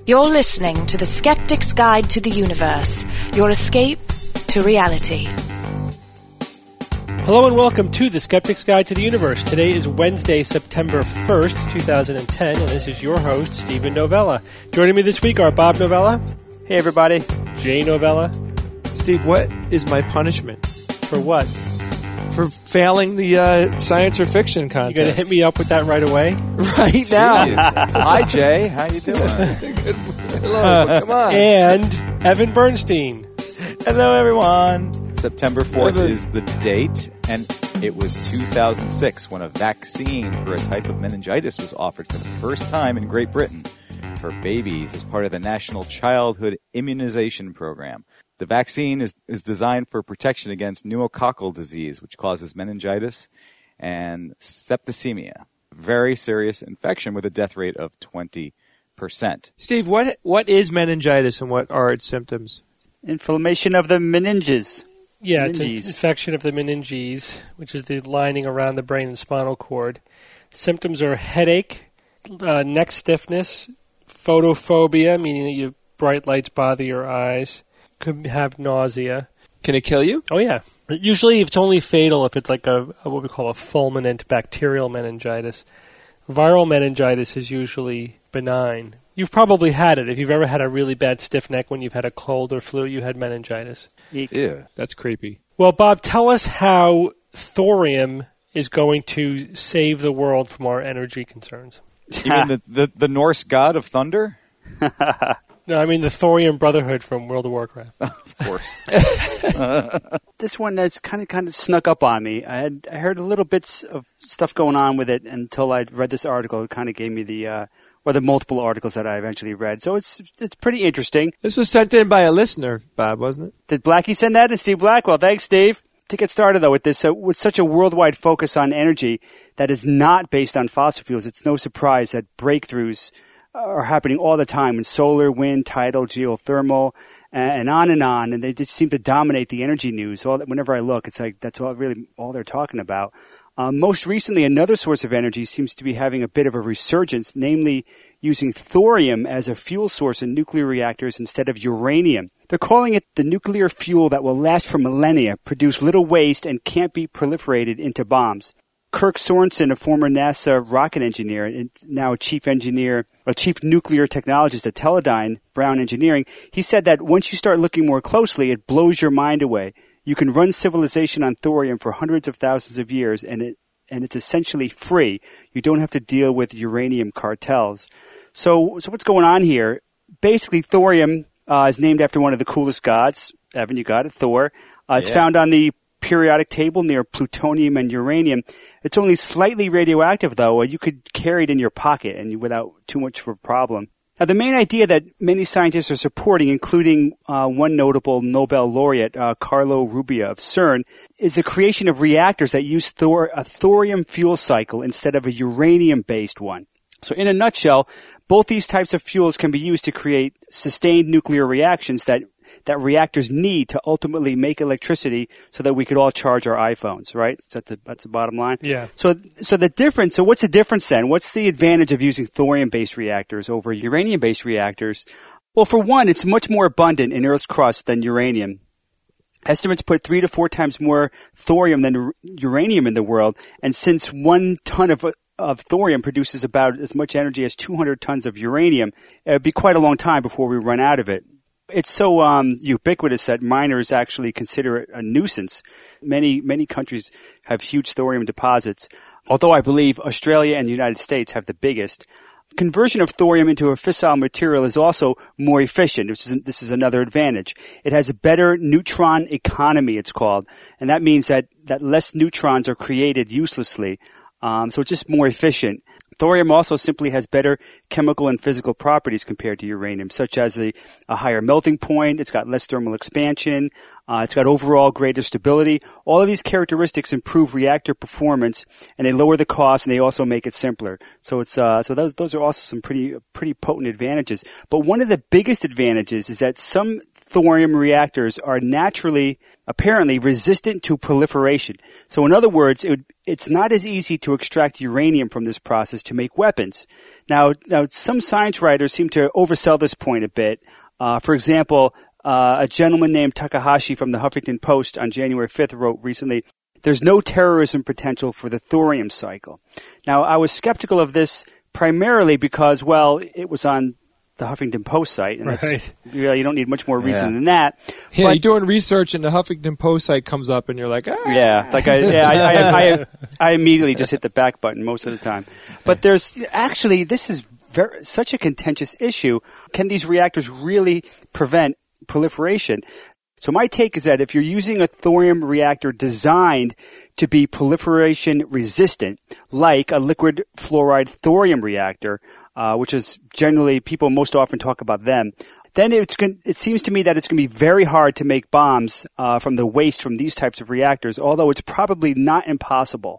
You're listening to The Skeptic's Guide to the Universe, your escape to reality. Hello and welcome to The Skeptic's Guide to the Universe. Today is Wednesday, September 1st, 2010, and this is your host, Stephen Novella. Joining me this week are Bob Novella. Hey, everybody. Jay Novella. Steve, what is my punishment? For what? For failing the science or fiction contest. You going to hit me up with that right away? Right now. Hi, Jay. How you doing? Hello. Come on. And Evan Bernstein. Hello, everyone. September 4th is the date, and it was 2006 when a vaccine for a type of meningitis was offered for the first time in Great Britain for babies as part of the National Childhood Immunization Program. The vaccine is designed for protection against pneumococcal disease, which causes meningitis and septicemia. Very serious infection with a death rate of 20%. Steve, what is meningitis and what are its symptoms? Inflammation of the meninges. Yeah, it's an infection of the meninges, which is the lining around the brain and spinal cord. Symptoms are headache, neck stiffness, photophobia, meaning that bright lights bother your eyes. Could have nausea. Can it kill you? Oh, yeah. Usually it's only fatal if it's like a what we call a fulminant bacterial meningitis. Viral meningitis is usually benign. You've probably had it. If you've ever had a really bad stiff neck when you've had a cold or flu, you had meningitis. Yeah. That's creepy. Well, Bob, tell us how thorium is going to save the world from our energy concerns. You mean the Norse god of thunder? No, I mean the Thorium Brotherhood from World of Warcraft. Of course. This one has kind of snuck up on me. I heard a little bits of stuff going on with it until I read this article. It kind of gave me the multiple articles that I eventually read. So it's pretty interesting. This was sent in by a listener, Bob, wasn't it? Did Blackie send that? And Steve Blackwell. Thanks, Steve. To get started, though, with this, with such a worldwide focus on energy that is not based on fossil fuels, it's no surprise that breakthroughs are happening all the time in solar, wind, tidal, geothermal, and on, and they just seem to dominate the energy news. Whenever I look, it's like that's all they're talking about. Most recently, another source of energy seems to be having a bit of a resurgence, namely using thorium as a fuel source in nuclear reactors instead of uranium. They're calling it the nuclear fuel that will last for millennia, produce little waste, and can't be proliferated into bombs. Kirk Sorensen, a former NASA rocket engineer and now chief nuclear technologist at Teledyne Brown Engineering, he said that once you start looking more closely, it blows your mind away. You can run civilization on thorium for hundreds of thousands of years, and it's essentially free. You don't have to deal with uranium cartels. So what's going on here? Basically, thorium is named after one of the coolest gods. Evan, you got it, Thor. It's found on the periodic table near plutonium and uranium. It's only slightly radioactive, though. You could carry it in your pocket and without too much of a problem. Now, the main idea that many scientists are supporting, including one notable Nobel laureate, Carlo Rubbia of CERN, is the creation of reactors that use a thorium fuel cycle instead of a uranium-based one. So in a nutshell, both these types of fuels can be used to create sustained nuclear reactions that reactors need to ultimately make electricity so that we could all charge our iPhones, right? So that's the bottom line. Yeah. So what's the difference then? What's the advantage of using thorium-based reactors over uranium-based reactors? Well, for one, it's much more abundant in Earth's crust than uranium. Estimates put 3 to 4 times more thorium than uranium in the world, and since 1 ton of thorium produces about as much energy as 200 tons of uranium, it'd be quite a long time before we run out of it. It's so ubiquitous that miners actually consider it a nuisance. Many countries have huge thorium deposits, although I believe Australia and the United States have the biggest. Conversion of thorium into a fissile material is also more efficient. This is another advantage. It has a better neutron economy, it's called, and that means that less neutrons are created uselessly. So it's just more efficient. Thorium also simply has better chemical and physical properties compared to uranium, such as a higher melting point. It's got less thermal expansion. It's got overall greater stability. All of these characteristics improve reactor performance, and they lower the cost, and they also make it simpler. So those are also some pretty potent advantages. But one of the biggest advantages is that some thorium reactors are naturally, apparently, resistant to proliferation. So in other words, it's not as easy to extract uranium from this process to make weapons. Now some science writers seem to oversell this point a bit. For example, a gentleman named Takahashi from the Huffington Post on January 5th wrote recently, "There's no terrorism potential for the thorium cycle." Now, I was skeptical of this primarily because, well, it was on the Huffington Post site, and right. You don't need much more reason than that. Yeah, but, you're doing research, and the Huffington Post site comes up, and you're like, ah. Yeah, like I immediately just hit the back button most of the time. But there's actually, this is such a contentious issue. Can these reactors really prevent proliferation? So my take is that if you're using a thorium reactor designed to be proliferation resistant, like a liquid fluoride thorium reactor, which is generally, people most often talk about them, then it seems to me that it's going to be very hard to make bombs from the waste from these types of reactors, although it's probably not impossible.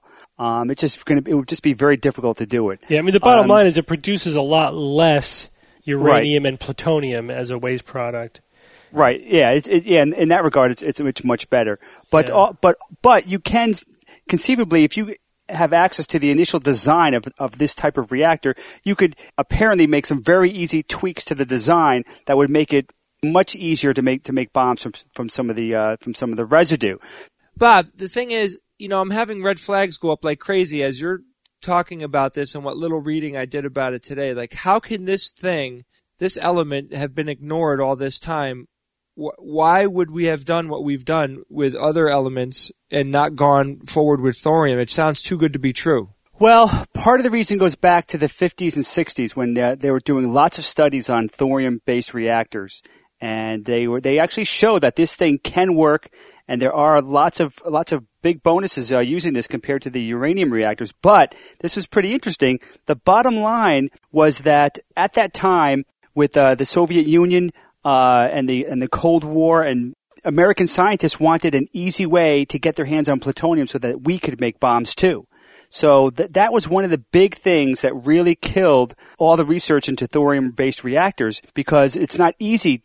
It would just be very difficult to do it. Yeah, I mean, the bottom line is it produces a lot less uranium and plutonium as a waste product. Right. Yeah. In that regard, it's much better. But but you can conceivably, if you have access to the initial design of this type of reactor, you could apparently make some very easy tweaks to the design that would make it much easier to make bombs from some of the residue. Bob, the thing is, I'm having red flags go up like crazy as you're talking about this and what little reading I did about it today. Like, how can this element have been ignored all this time? Why would we have done what we've done with other elements and not gone forward with thorium? It sounds too good to be true. Well, part of the reason goes back to the 50s and 60s when they were doing lots of studies on thorium-based reactors, and they actually showed that this thing can work, and there are lots of big bonuses using this compared to the uranium reactors. But this was pretty interesting. The bottom line was that at that time, with the Soviet Union and the Cold War, and American scientists wanted an easy way to get their hands on plutonium so that we could make bombs too. So that was one of the big things that really killed all the research into thorium-based reactors, because it's not easy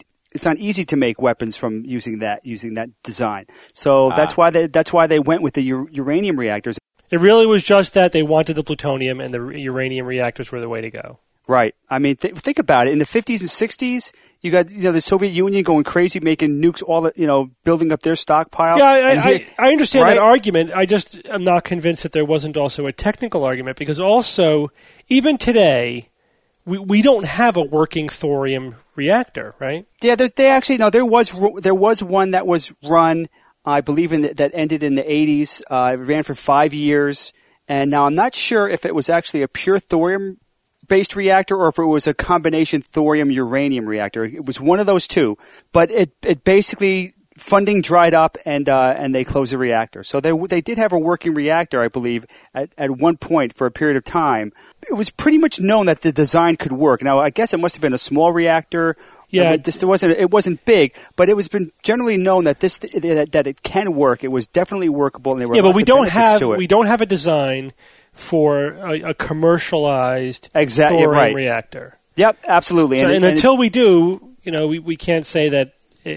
to make weapons from using that design. So that's why they went with the uranium reactors. It really was just that they wanted the plutonium, and the uranium reactors were the way to go. Right. I mean, think about it. In the 50s and 60s, you got the Soviet Union going crazy, making nukes, building up their stockpile. Yeah, I understand right? that argument. I'm not convinced that there wasn't also a technical argument, because also, even today, we don't have a working thorium reactor, right? Yeah, there was one that was run, I believe, that ended in the 80s. It ran for 5 years, and now I'm not sure if it was actually a pure thorium-based reactor or if it was a combination thorium-uranium reactor. It was one of those two, but it basically, funding dried up, and they closed the reactor. So they did have a working reactor, I believe, at one point for a period of time. It was pretty much known that the design could work. Now, I guess it must have been a small reactor. Yeah, it wasn't big, but it was been generally known that that it can work. It was definitely workable, and there were lots of benefits to it. We don't have a design for a commercialized thorium reactor. Yep, absolutely. So, and until we do, we can't say that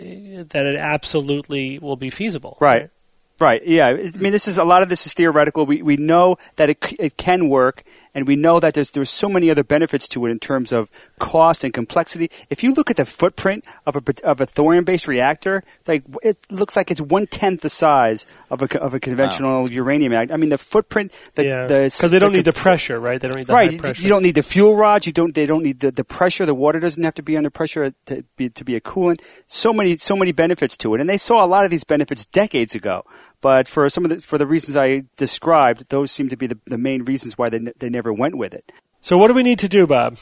it absolutely will be feasible. Right. Right. Yeah. I mean, a lot of this is theoretical. We know that it can work, and we know that there's so many other benefits to it in terms of cost and complexity. If you look at the footprint of a thorium-based reactor, it looks like it's 1/10 the size of a conventional uranium reactor. I mean, the footprint, because they don't need the pressure, right? They don't need the high pressure. You don't need the fuel rods. They don't need the pressure. The water doesn't have to be under pressure to be a coolant. So many benefits to it, and they saw a lot of these benefits decades ago. But for the reasons I described, those seem to be the main reasons why they never went with it. So what do we need to do, Bob?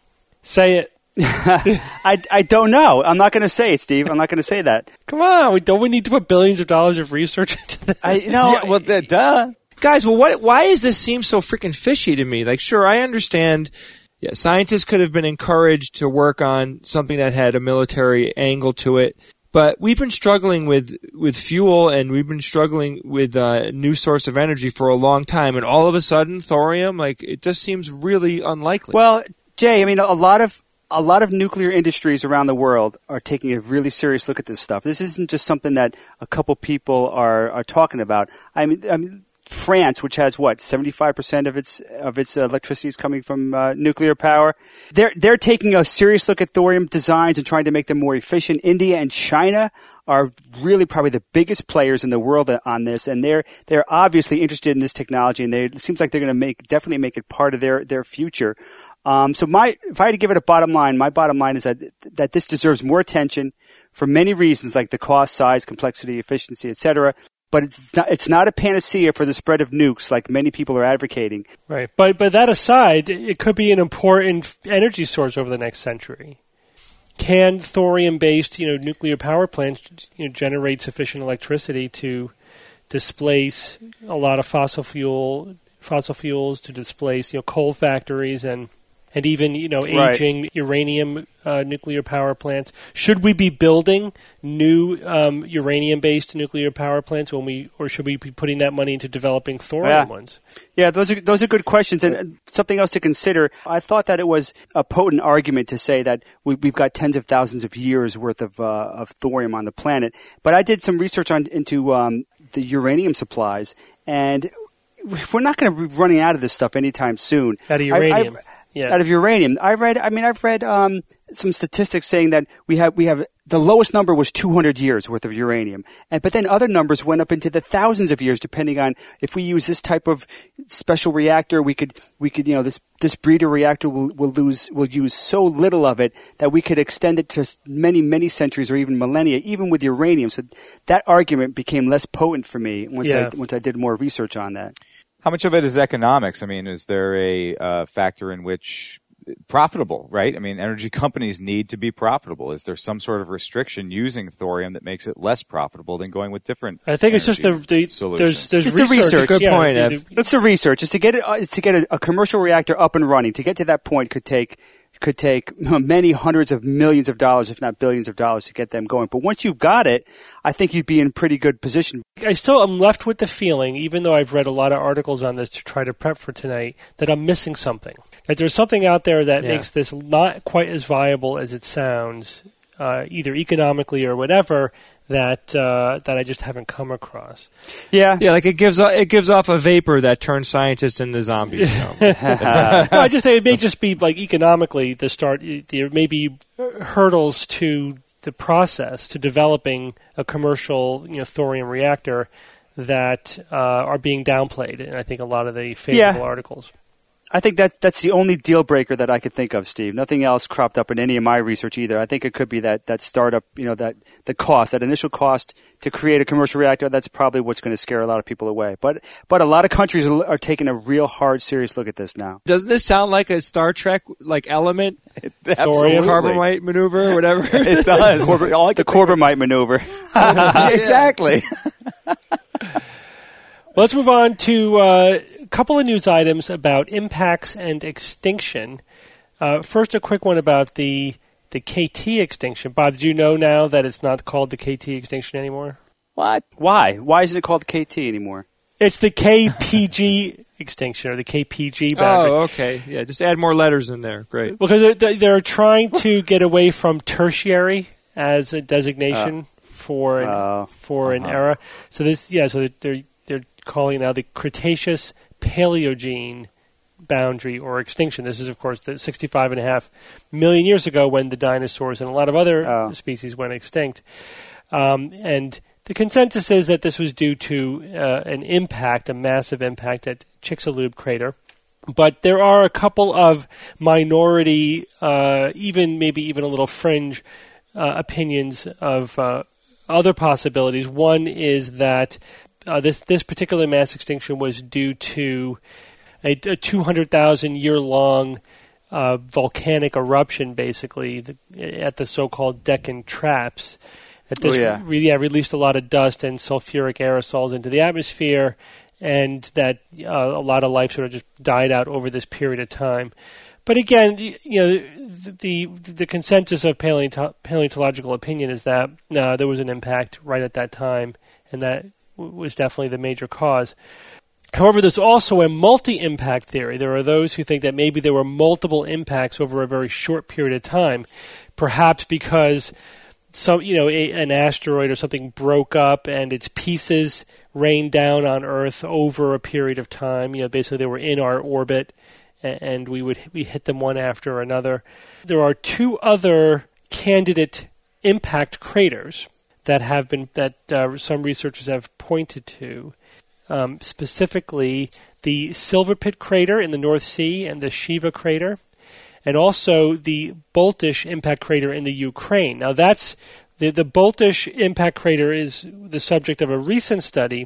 Say it. I don't know. I'm not going to say it, Steve. I'm not going to say that. Come on. Don't we need to put billions of dollars of research into this? Duh. Guys, well, why does this seem so freaking fishy to me? Like, sure, I understand. Yeah, scientists could have been encouraged to work on something that had a military angle to it. But we've been struggling with fuel, and we've been struggling with a new source of energy for a long time. And all of a sudden, thorium, it just seems really unlikely. Well, Jay, I mean, a lot of a lot of nuclear industries around the world are taking a really serious look at this stuff. This isn't just something that a couple people are talking about. I mean, France, which has 75% of its electricity is coming from nuclear power. They're taking a serious look at thorium designs and trying to make them more efficient. India and China are really probably the biggest players in the world on this, and they're obviously interested in this technology, and it seems like they're going to definitely make it part of their future. So if I had to give it a bottom line, my bottom line is that this deserves more attention for many reasons, like the cost, size, complexity, efficiency, etc. But it's not a panacea for the spread of nukes like many people are advocating. Right. But that aside, it could be an important energy source over the next century. Can thorium-based, nuclear power plants, generate sufficient electricity to displace a lot of fossil fuels, to displace, coal factories and even, aging uranium nuclear power plants? Should we be building new uranium-based nuclear power plants or should we be putting that money into developing thorium ones? Yeah, those are good questions, and something else to consider. I thought that it was a potent argument to say that we've got tens of thousands of years worth of thorium on the planet. But I did some research into the uranium supplies, and we're not going to be running out of this stuff anytime soon. Out of uranium. Out of uranium. I've read some statistics saying that we have the lowest number was 200 years worth of uranium. But then other numbers went up into the thousands of years depending on if we use this type of special reactor, we could this breeder reactor will use so little of it that we could extend it to many, many centuries or even millennia, even with uranium. So that argument became less potent for me once I did more research on that. How much of it is economics? I mean, is there a factor in which profitable, right? I mean, energy companies need to be profitable. Is there some sort of restriction using thorium that makes it less profitable than going with different? I think it's just the solutions? There's research. Good point, Ev. It's the research. It's to get a commercial reactor up and running. To get to that point could take many hundreds of millions of dollars, if not billions of dollars, to get them going. But once you've got it, I think you'd be in pretty good position. I still am left with the feeling, even though I've read a lot of articles on this to try to prep for tonight, that I'm missing something. That there's something out there that makes this not quite as viable as it sounds, either economically or whatever, that I just haven't come across. Yeah, like it gives off a vapor that turns scientists into zombies. No, I just think it may just be like economically the start. There may be hurdles to the process to developing a commercial thorium reactor that are being downplayed, and I think a lot of the favorable articles. I think that's the only deal breaker that I could think of, Steve. Nothing else cropped up in any of my research either. I think it could be that startup, that the cost, that initial cost to create a commercial reactor. That's probably what's going to scare a lot of people away. But a lot of countries are taking a real hard, serious look at this now. Doesn't this sound like a Star Trek element? Thorium Carbamite maneuver or whatever. It does. The Corbomite maneuver. Exactly. Well, let's move on to a couple of news items about impacts and extinction. First, a quick one about the KT extinction. Bob, did you know now that it's not called the KT extinction anymore? What? Why? Why isn't it called KT anymore? It's the KPG extinction, or the KPG boundary. Oh, okay. Yeah, just add more letters in there. Great. Because they're trying to get away from tertiary as a designation for an era. So they're calling now the Cretaceous Paleogene boundary or extinction. This is, of course, the 65.5 million years ago when the dinosaurs and a lot of other species went extinct. And the consensus is that this was due to a massive impact at Chicxulub crater. But there are a couple of minority, maybe even a little fringe opinions of other possibilities. One is that this particular mass extinction was due to a 200,000-year-long volcanic eruption, basically, at the so-called Deccan Traps. That this released a lot of dust and sulfuric aerosols into the atmosphere, and that a lot of life sort of just died out over this period of time. But again, the consensus of paleontological opinion is that there was an impact right at that time, and that was definitely the major cause. However, there's also a multi-impact theory. There are those who think that maybe there were multiple impacts over a very short period of time, perhaps because an asteroid or something broke up and its pieces rained down on Earth over a period of time. Basically they were in our orbit, and we hit them one after another. There are two other candidate impact craters that some researchers have pointed to. Specifically the Silverpit crater in the North Sea and the Shiva crater, and also the Boltish impact crater in the Ukraine. Now that's the Boltish impact crater is the subject of a recent study.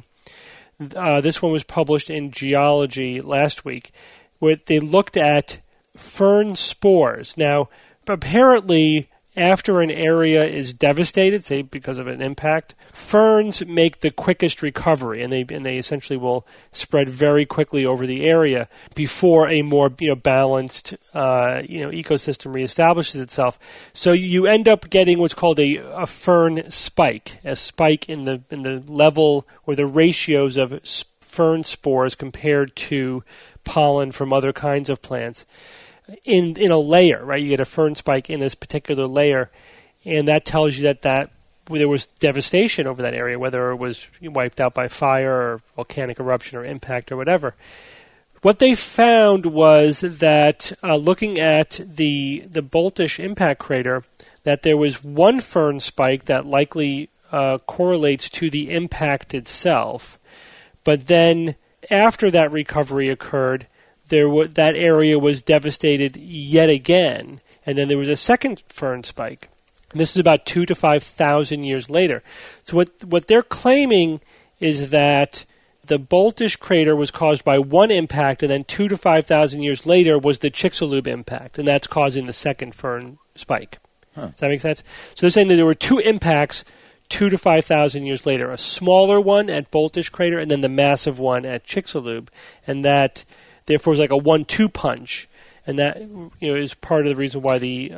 This one was published in Geology last week, where they looked at fern spores. Now, apparently, after an area is devastated, say because of an impact, ferns make the quickest recovery, and they essentially will spread very quickly over the area before a more balanced ecosystem reestablishes itself. So you end up getting what's called a fern spike, a spike in the level or the ratios of fern spores compared to pollen from other kinds of plants. In a layer, right? You get a fern spike in this particular layer, and that tells you that there was devastation over that area, whether it was wiped out by fire or volcanic eruption or impact or whatever. What they found was that looking at the Boltish impact crater, that there was one fern spike that likely correlates to the impact itself, but then after that recovery occurred, that area was devastated yet again, and then there was a second fern spike. And this is about 2,000 to 5,000 years later. So what they're claiming is that the Boltish crater was caused by one impact, and then 2,000 to 5,000 years later was the Chicxulub impact, and that's causing the second fern spike. Does that make sense? So they're saying that there were two impacts 2,000 to 5,000 years later, a smaller one at Boltish crater, and then the massive one at Chicxulub, and that therefore it's like a 1-2 punch, and that is part of the reason why the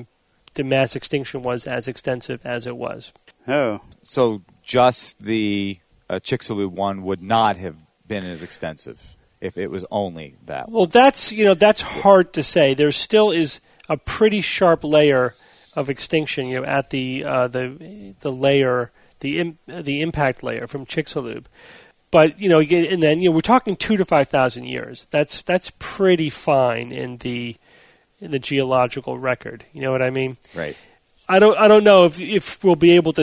mass extinction was as extensive as it was. Oh, so just the Chicxulub one would not have been as extensive if it was only that one. Well, that's hard to say. There still is a pretty sharp layer of extinction, at the layer, the impact layer from Chicxulub. But and then we're talking 2,000 to 5,000 years. That's pretty fine in the geological record. You know what I mean? Right. I don't know if we'll be able to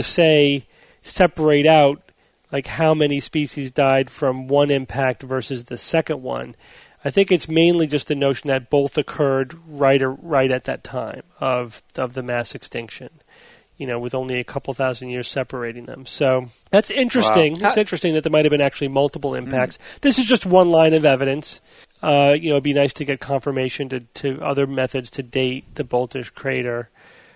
separate out like how many species died from one impact versus the second one. I think it's mainly just the notion that both occurred right at that time of the mass extinction. With only a couple thousand years separating them. So that's interesting. Wow. It's interesting that there might have been actually multiple impacts. This is just one line of evidence. It'd be nice to get confirmation to other methods to date the Boltish crater.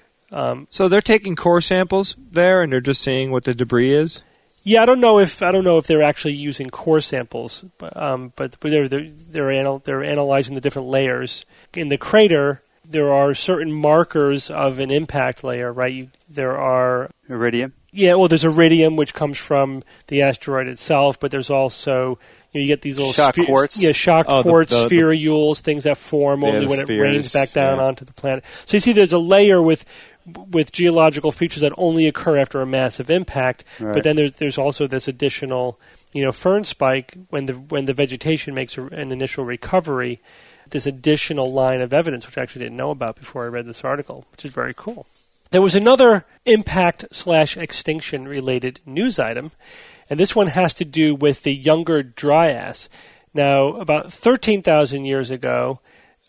So they're taking core samples there, and they're just seeing what the debris is? Yeah, I don't know if they're actually using core samples, but they're analyzing the different layers in the crater. There are certain markers of an impact layer, right? There are iridium. Yeah, well, there's iridium, which comes from the asteroid itself, but there's also you get these little shock quartz. Yeah, shock quartz, spherules, things that form only when it rains back down onto the planet. So you see, there's a layer with geological features that only occur after a massive impact, right. But then there's also this additional, fern spike when the vegetation makes an initial recovery. This additional line of evidence, which I actually didn't know about before I read this article, which is very cool. There was another impact/extinction related news item, and this one has to do with the Younger Dryas. Now, about 13,000 years ago,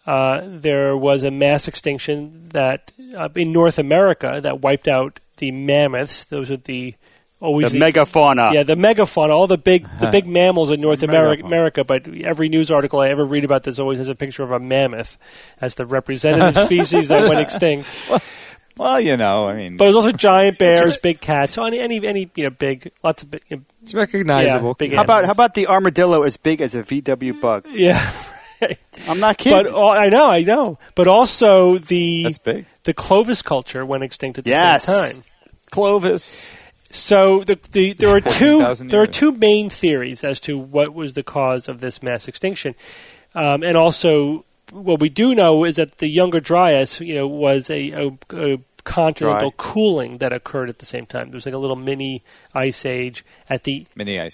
there was a mass extinction that in North America that wiped out the mammoths. Those are the megafauna. Yeah, the megafauna, all the big mammals in North America. But every news article I ever read about this always has a picture of a mammoth as the representative species that went extinct. Well, I mean, but there's also giant bears, big cats. So any big, lots of big. It's recognizable. Yeah, big how about the armadillo as big as a VW bug? Yeah. Right. I'm not kidding. But I know. But also that's big. The Clovis culture went extinct at the same time. Clovis. So there are 14,000 two main theories as to what was the cause of this mass extinction, and also what we do know is that the Younger Dryas, was a continental cooling that occurred at the same time. There was like a little mini ice age at the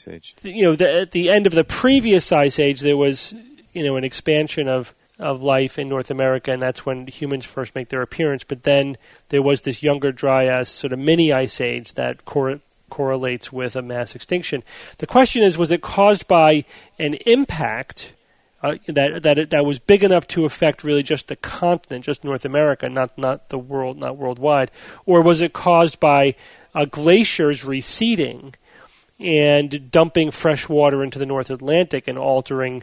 at the end of the previous ice age. There was an expansion of life in North America, and that's when humans first make their appearance. But then there was this Younger Dryas sort of mini ice age that correlates with a mass extinction. The question is, was it caused by an impact that was big enough to affect really just the continent, just North America, not the world, not worldwide, or was it caused by glaciers receding and dumping fresh water into the North Atlantic and altering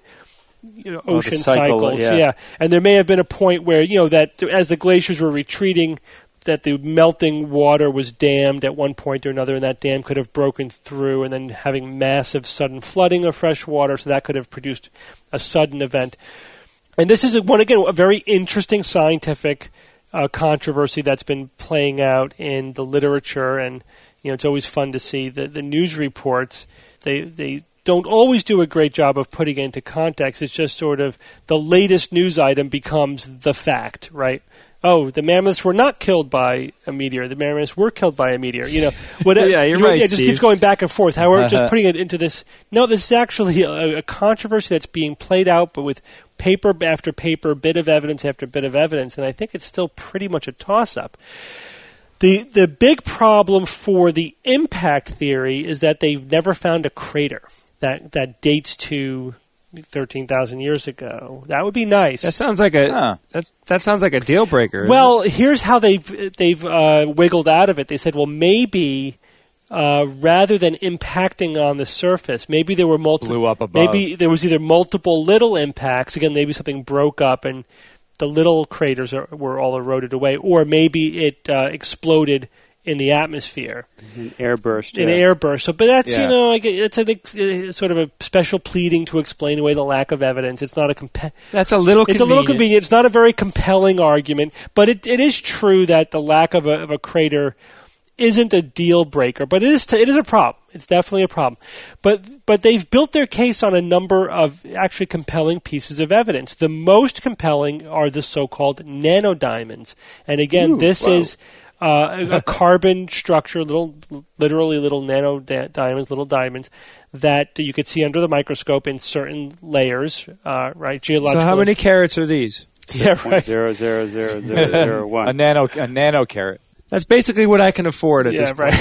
ocean cycles? Yeah, and there may have been a point where that as the glaciers were retreating, that the melting water was dammed at one point or another, and that dam could have broken through, and then having massive sudden flooding of fresh water, so that could have produced a sudden event. And this is, a very interesting scientific controversy that's been playing out in the literature, and it's always fun to see the news reports. They don't always do a great job of putting it into context. It's just sort of the latest news item becomes the fact, right? Oh, the mammoths were not killed by a meteor. The mammoths were killed by a meteor. Whatever. Yeah, you're right, it just keeps going back and forth. However, just putting it into this. No, this is actually a controversy that's being played out, but with paper after paper, bit of evidence after bit of evidence, and I think it's still pretty much a toss-up. The big problem for the impact theory is that they've never found a crater that dates to 13,000 years ago. That would be nice. That sounds like that sounds like a deal breaker. Well, here's how they've wiggled out of it. They said, well, maybe rather than impacting on the surface, maybe there were blew up above. Maybe there was either multiple little impacts. Again, maybe something broke up and the little craters were all eroded away, or maybe it exploded in the atmosphere. An airburst. An airburst. So, but that's, it's sort of a special pleading to explain away the lack of evidence. It's not That's a little convenient. It's a little convenient. It's not a very compelling argument, but it is true that the lack of a crater isn't a deal breaker, but it is a problem. It's definitely a problem. But they've built their case on a number of actually compelling pieces of evidence. The most compelling are the so-called nanodiamonds. And again, this is a carbon structure, literally little nanodiamonds, little diamonds that you could see under the microscope in certain layers, right? Geological. So how many carats are these? Yeah, right. 0.00001. A nanocarat. That's basically what I can afford at this point.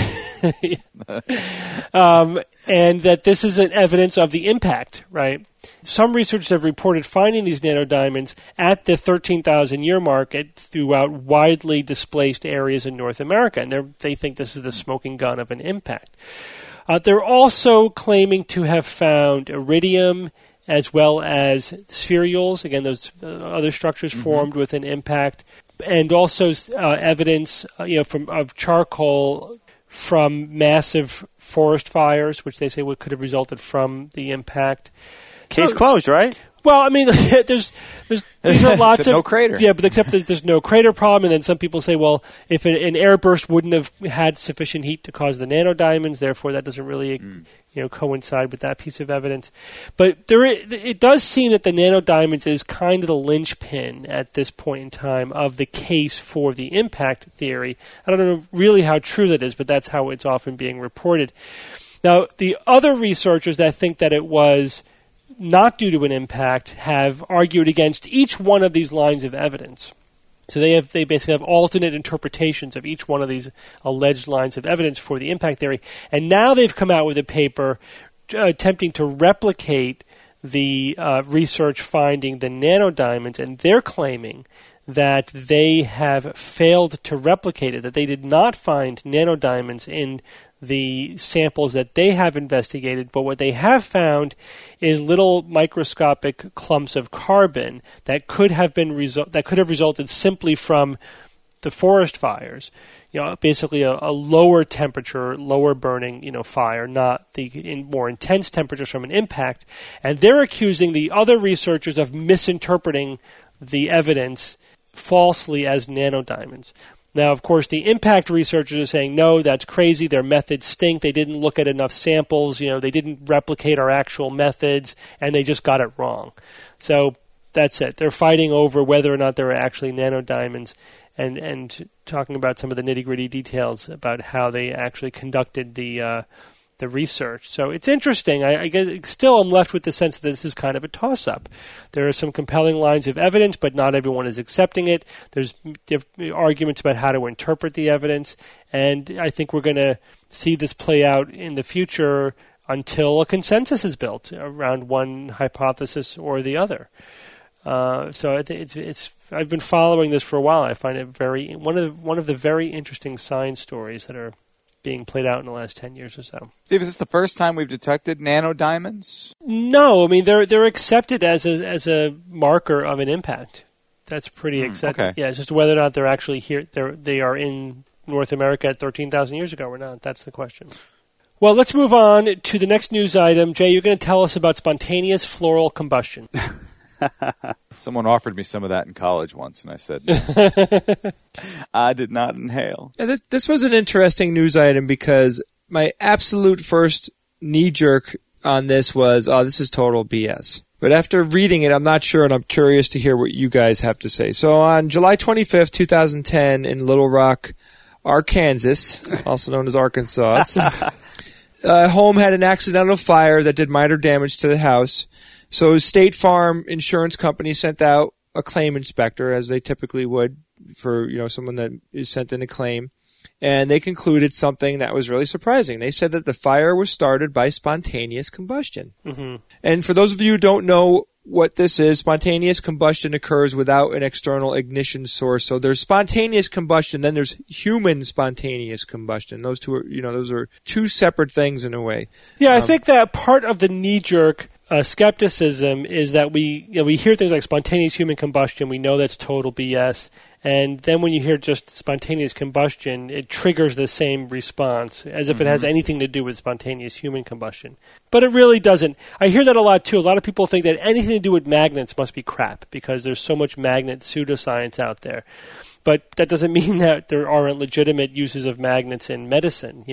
Right. And that this is an evidence of the impact, right? Some researchers have reported finding these nanodiamonds at the 13,000-year mark throughout widely displaced areas in North America, and they think this is the smoking gun of an impact. They're also claiming to have found iridium as well as spherules, again, those other structures formed with an impact, and also evidence of charcoal from massive forest fires, which they say could have resulted from the impact. Case closed, right? Well, I mean, these are lots of no crater. Yeah, but except there's no crater problem, and then some people say, well, if an airburst wouldn't have had sufficient heat to cause the nanodiamonds, therefore that doesn't really coincide with that piece of evidence. But it does seem that the nanodiamonds is kind of the linchpin at this point in time of the case for the impact theory. I don't know really how true that is, but that's how it's often being reported. Now, the other researchers that think that it was not due to an impact have argued against each one of these lines of evidence. So they basically have alternate interpretations of each one of these alleged lines of evidence for the impact theory. And now they've come out with a paper attempting to replicate the research finding the nanodiamonds, and they're claiming that they have failed to replicate it, that they did not find nanodiamonds in the samples that they have investigated, but what they have found is little microscopic clumps of carbon that could have resulted simply from the forest fires. Basically a lower temperature, lower burning, fire, not the more intense temperatures from an impact. And they're accusing the other researchers of misinterpreting the evidence falsely as nanodiamonds. Now, of course, the impact researchers are saying, no, that's crazy. Their methods stink. They didn't look at enough samples. They didn't replicate our actual methods, and they just got it wrong. So that's it. They're fighting over whether or not there are actually nanodiamonds and talking about some of the nitty-gritty details about how they actually conducted the research. So it's interesting. I guess still I'm left with the sense that this is kind of a toss-up. There are some compelling lines of evidence, but not everyone is accepting it. There's arguments about how to interpret the evidence, and I think we're going to see this play out in the future until a consensus is built around one hypothesis or the other. So it's I've been following this for a while. I find it one of the very interesting science stories that are being played out in the last 10 years or so. Steve, is this the first time we've detected nanodiamonds? No, I mean they're accepted as a marker of an impact. That's pretty accepted. Okay. Yeah, it's just whether or not they're actually here. They are in North America at 13,000 years ago or not. That's the question. Well, let's move on to the next news item. Jay, you're going to tell us about spontaneous floral combustion. Someone offered me some of that in college once, and I said, I did not inhale. Yeah, this was an interesting news item because my absolute first knee-jerk on this was, this is total BS. But after reading it, I'm not sure, and I'm curious to hear what you guys have to say. So on July 25th, 2010, in Little Rock, Arkansas, also known as Arkansas, a home had an accidental fire that did minor damage to the house. So State Farm Insurance Company sent out a claim inspector, as they typically would for someone that is sent in a claim, and they concluded something that was really surprising. They said that the fire was started by spontaneous combustion. Mm-hmm. And for those of you who don't know what this is, spontaneous combustion occurs without an external ignition source. So there's spontaneous combustion, then there's human spontaneous combustion. Those two are, those are two separate things in a way. Yeah, I think that part of the knee-jerk skepticism is that we hear things like spontaneous human combustion. We know that's total BS. And then when you hear just spontaneous combustion, it triggers the same response as if it has anything to do with spontaneous human combustion. But it really doesn't. I hear that a lot, too. A lot of people think that anything to do with magnets must be crap because there's so much magnet pseudoscience out there. But that doesn't mean that there aren't legitimate uses of magnets in medicine.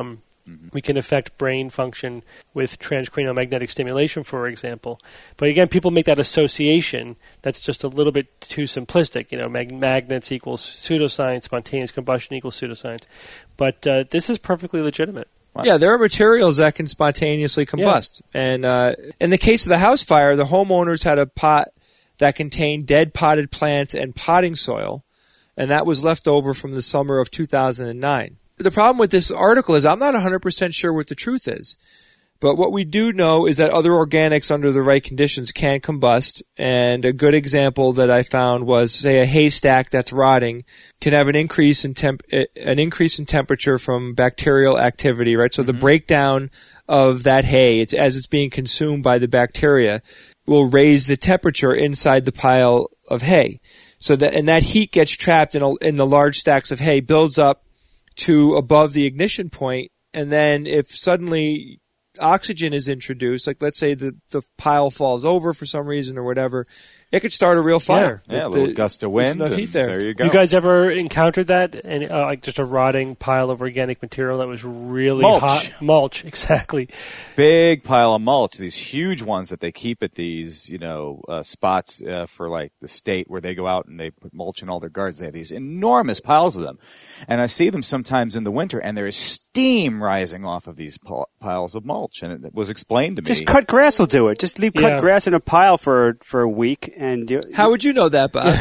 We can affect brain function with transcranial magnetic stimulation, for example. But again, people make that association. That's just a little bit too simplistic. Magnets equals pseudoscience, spontaneous combustion equals pseudoscience. But this is perfectly legitimate. Wow. Yeah, there are materials that can spontaneously combust. Yeah. And in the case of the house fire, the homeowners had a pot that contained dead potted plants and potting soil, and that was left over from the summer of 2009. The problem with this article is I'm not 100% sure what the truth is. But what we do know is that other organics under the right conditions can combust. And a good example that I found was, say, a haystack that's rotting can have an increase in temperature from bacterial activity, right? So the breakdown of that hay, as it's being consumed by the bacteria, will raise the temperature inside the pile of hay. So that heat gets trapped in the large stacks of hay, builds up to above the ignition point, and then if suddenly oxygen is introduced, like let's say the pile falls over for some reason or whatever, it could start a real fire. Yeah, a little gust of wind. Enough heat there. There you go. You guys ever encountered that? And like just a rotting pile of organic material that was really hot? Mulch, exactly. Big pile of mulch. These huge ones that they keep at these, spots for like the state where they go out and they put mulch in all their gardens. They have these enormous piles of them, and I see them sometimes in the winter, and there is steam rising off of these piles of mulch. And it was explained to me. Just cut grass will do it. Just leave cut grass in a pile for a week. And how would you know that, Bob?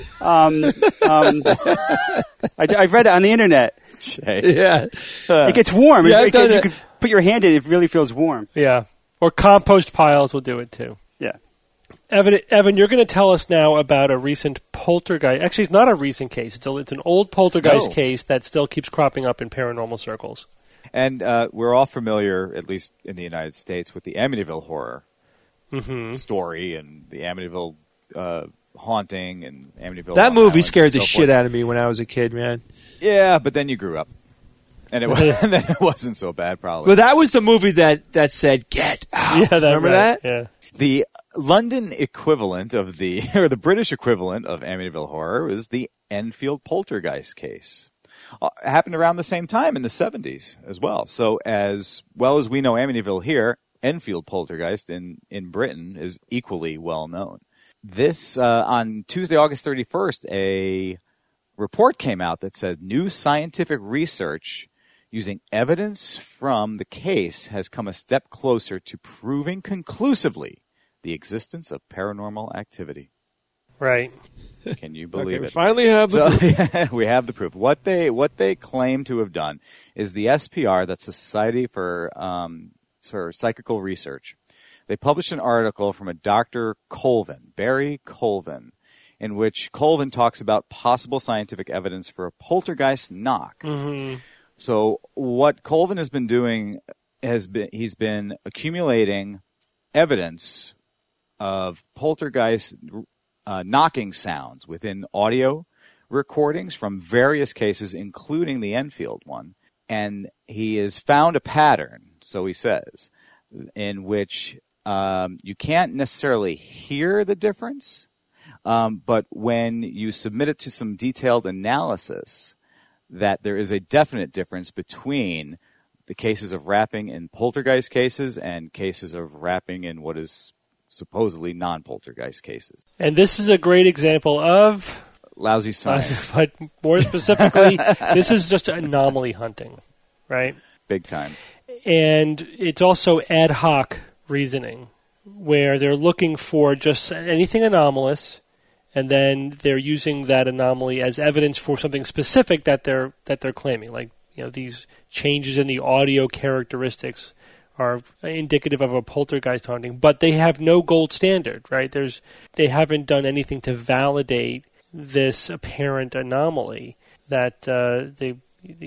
I read it on the internet. Yeah. It gets warm. Yeah, you can put your hand in it. It really feels warm. Yeah. Or compost piles will do it, too. Yeah. Evan, you're going to tell us now about a recent poltergeist. Actually, it's not a recent case. It's an old poltergeist case that still keeps cropping up in paranormal circles. And we're all familiar, at least in the United States, with the Amityville horror story and the Amityville haunting and Amityville. That movie scared the shit out of me when I was a kid, man. Yeah, but then you grew up, and and then it wasn't so bad, probably. But that was the movie that said "Get out." Yeah, remember that? Yeah. The London equivalent of or the British equivalent of Amityville Horror is the Enfield Poltergeist case. It happened around the same time in the 70s as well. So as well as we know Amityville here, Enfield Poltergeist in Britain is equally well known. This, on Tuesday, August 31st, a report came out that said new scientific research using evidence from the case has come a step closer to proving conclusively the existence of paranormal activity. Right. Can you believe we it? finally have the proof. We have the proof. What they claim to have done is the SPR, that's the Society for Psychical Research. They published an article from a Dr. Colvin, Barry Colvin, in which Colvin talks about possible scientific evidence for a poltergeist knock. Mm-hmm. So what Colvin has been doing he's been accumulating evidence of poltergeist knocking sounds within audio recordings from various cases, including the Enfield one. And he has found a pattern, so he says, in which you can't necessarily hear the difference, but when you submit it to some detailed analysis, that there is a definite difference between the cases of rapping in poltergeist cases and cases of rapping in what is supposedly non-poltergeist cases. And this is a great example of lousy science. But more specifically, this is just anomaly hunting, right? Big time. And it's also ad hoc reasoning, where they're looking for just anything anomalous, and then they're using that anomaly as evidence for something specific that they're claiming. Like, these changes in the audio characteristics are indicative of a poltergeist haunting, but they have no gold standard, right? They haven't done anything to validate this apparent anomaly that the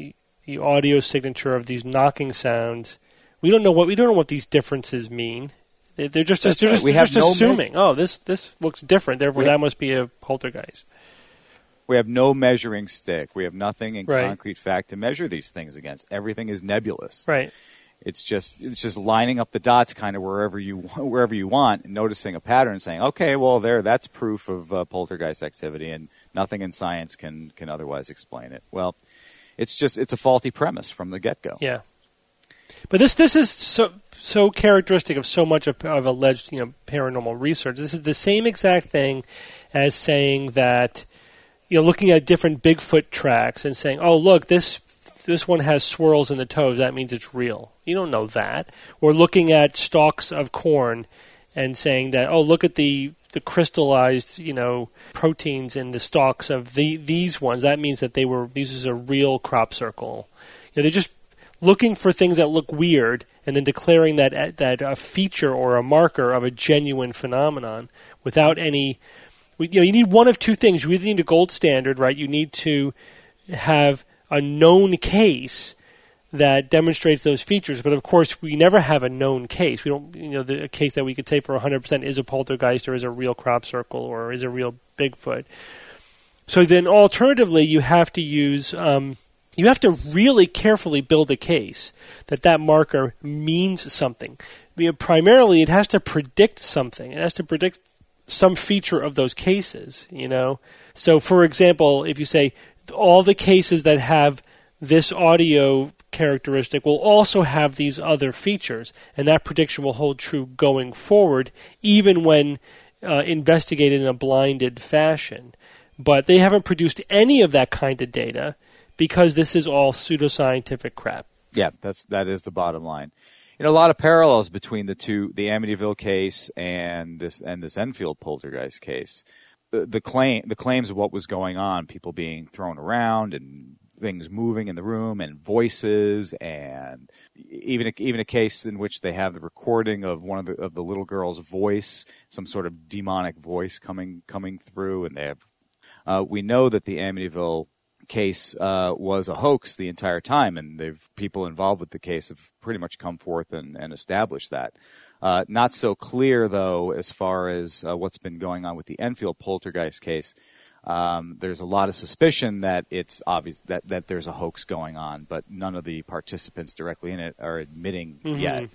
audio signature of these knocking sounds. We don't know what these differences mean. They're just assuming. This looks different. Therefore, that must be a poltergeist. We have no measuring stick. We have nothing in concrete fact to measure these things against. Everything is nebulous. Right. It's just lining up the dots kind of wherever you want, and noticing a pattern and saying, okay, well, that's proof of poltergeist activity, and nothing in science can otherwise explain it. Well, it's a faulty premise from the get-go. Yeah. But this is so characteristic of so much of alleged paranormal research. This is the same exact thing as saying that looking at different Bigfoot tracks and saying, oh, look, this one has swirls in the toes, that means it's real. You don't know that. Or looking at stalks of corn and saying that, oh, look at the crystallized, proteins in the stalks of these ones. That means that this is a real crop circle. They're just looking for things that look weird and then declaring that a feature or a marker of a genuine phenomenon without any. You need one of two things. You either need a gold standard, right? You need to have a known case that demonstrates those features, but of course we never have a known case. We don't, a case that we could say for 100% is a poltergeist or is a real crop circle or is a real Bigfoot. So then alternatively you have to use, you have to really carefully build a case that marker means something. Primarily it has to predict something. It has to predict some feature of those cases, So for example, if you say all the cases that have this audio characteristic will also have these other features, and that prediction will hold true going forward, even when investigated in a blinded fashion. But they haven't produced any of that kind of data because this is all pseudoscientific crap. Yeah, that is the bottom line. A lot of parallels between the Amityville case and this Enfield poltergeist case. The claims of what was going on, people being thrown around and things moving in the room and voices, and even a case in which they have the recording of one of the little girl's voice, some sort of demonic voice coming through, and they have. We know that the Amityville case was a hoax the entire time, and people involved with the case have pretty much come forth and established that. Not so clear, though, as far as what's been going on with the Enfield poltergeist case. There's a lot of suspicion that it's obvious that there's a hoax going on, but none of the participants directly in it are admitting yet.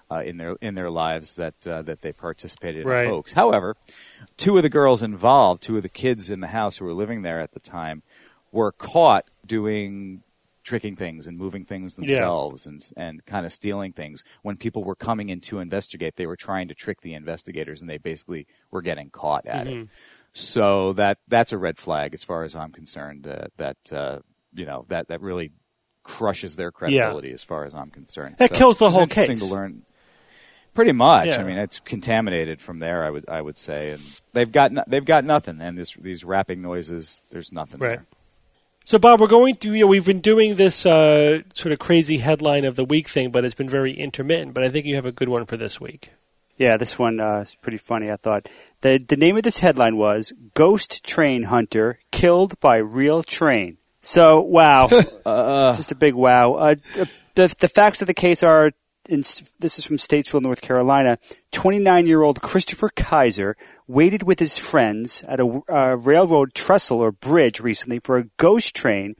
in their lives that they participated in Right. a hoax. However, two of the girls involved, two of the kids in the house who were living there at the time, were caught doing tricking things and moving things themselves and kind of stealing things. When people were coming in to investigate, they were trying to trick the investigators, and they basically were getting caught at it. So that's a red flag as far as I'm concerned. That really crushes their credibility as far as I'm concerned. That kills the it's whole interesting case. to learn. Pretty much. Yeah. I mean, it's contaminated from there. I would say, and they've got nothing. And these rapping noises, there's nothing Right. there. So, Bob, we're going to, we've been doing this sort of crazy headline of the week thing, but it's been very intermittent. But I think you have a good one for this week. Yeah, this one is pretty funny, I thought. The name of this headline was Ghost Train Hunter Killed by Real Train. So, wow. Just a big wow. The facts of the case are, this is from Statesville, North Carolina, 29-year-old Christopher Kaiser waited with his friends at a railroad trestle or bridge recently for a ghost train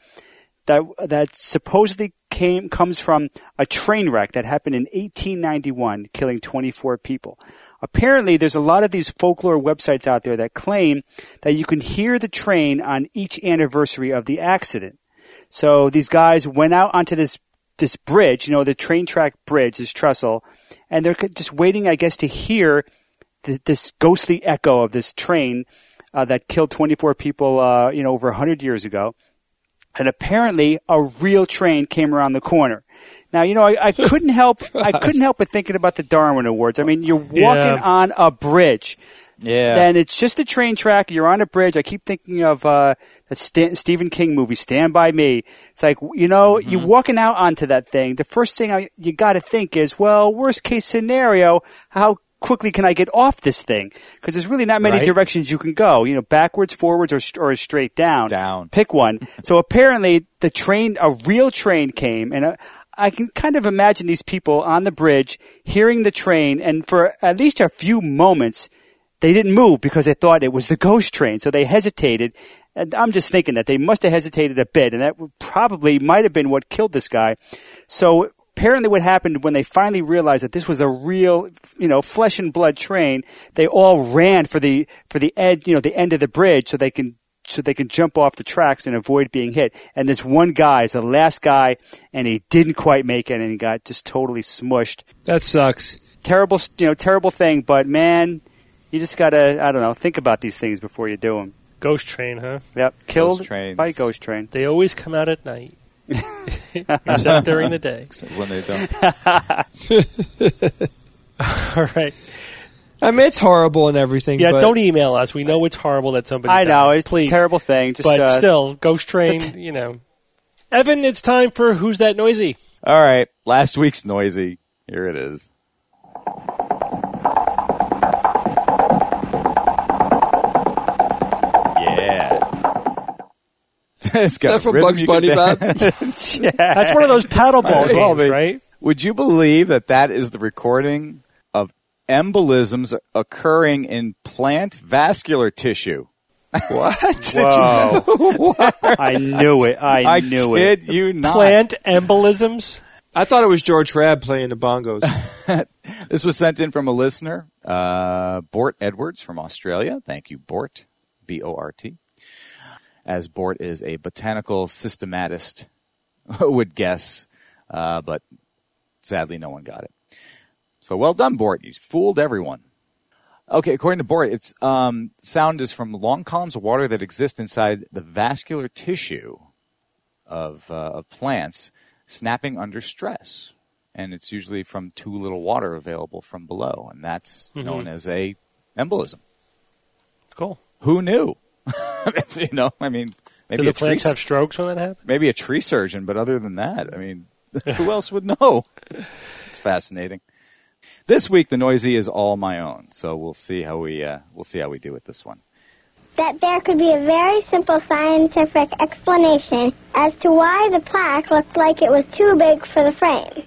that supposedly comes from a train wreck that happened in 1891, killing 24 people. Apparently, there's a lot of these folklore websites out there that claim that you can hear the train on each anniversary of the accident. So these guys went out onto this bridge, the train track bridge, this trestle, and they're just waiting, I guess, to hear this ghostly echo of this train that killed 24 people, over 100 years ago. And apparently, a real train came around the corner. Now, I couldn't help but thinking about the Darwin Awards. I mean, you're walking on a bridge. Yeah. Then it's just a train track. You're on a bridge. I keep thinking of that Stephen King movie, Stand By Me. It's like, you're walking out onto that thing. The first thing you got to think is, well, worst case scenario, how quickly can I get off this thing? Because there's really not many directions you can go. Backwards, forwards, or straight down. Down. Pick one. So apparently, a real train came, and I can kind of imagine these people on the bridge hearing the train, and for at least a few moments, they didn't move because they thought it was the ghost train. So they hesitated. And I'm just thinking that they must have hesitated a bit, and that probably might have been what killed this guy. So apparently what happened when they finally realized that this was a real, flesh and blood train, they all ran for the edge, the end of the bridge so they can jump off the tracks and avoid being hit. And this one guy is the last guy, and he didn't quite make it, and he got just totally smushed. That sucks. Terrible thing, but man, you just gotta, I don't know, think about these things before you do them. Ghost train, huh? Yep, killed Ghost trains. by ghost train. They always come out at night. Except during the day. When they don't. All right. I mean, it's horrible and everything. Yeah, but don't email us. We know it's horrible that somebody I know, died. it's Please. a terrible thing. Just, But still, ghost train, Evan, it's time for Who's That Noisy? All right. Last week's noisy. Here it is. It's got that from rhythm Bugs you Bunny, can Bob? That's one of those paddleball well games, be. right? Would you believe that is the recording of embolisms occurring in plant vascular tissue? What? Whoa. I knew it. I knew it. I kid you not. Plant embolisms? I thought it was George Rabb playing the bongos. This was sent in from a listener, Bort Edwards from Australia. Thank you, Bort. B-O-R-T. As Bort is a botanical systematist, would guess, but sadly no one got it. So well done, Bort. You fooled everyone. Okay, according to Bort, it's sound is from long columns of water that exist inside the vascular tissue of plants snapping under stress. And it's usually from too little water available from below, and that's known as a embolism. Cool. Who knew? I mean, maybe Do the plants have strokes when that happens? maybe a tree surgeon, but other than that, I mean, who else would know? It's fascinating. This week, the noisy is all my own, so we'll see how we do with this one. That there could be a very simple scientific explanation as to why the plaque looked like it was too big for the frame.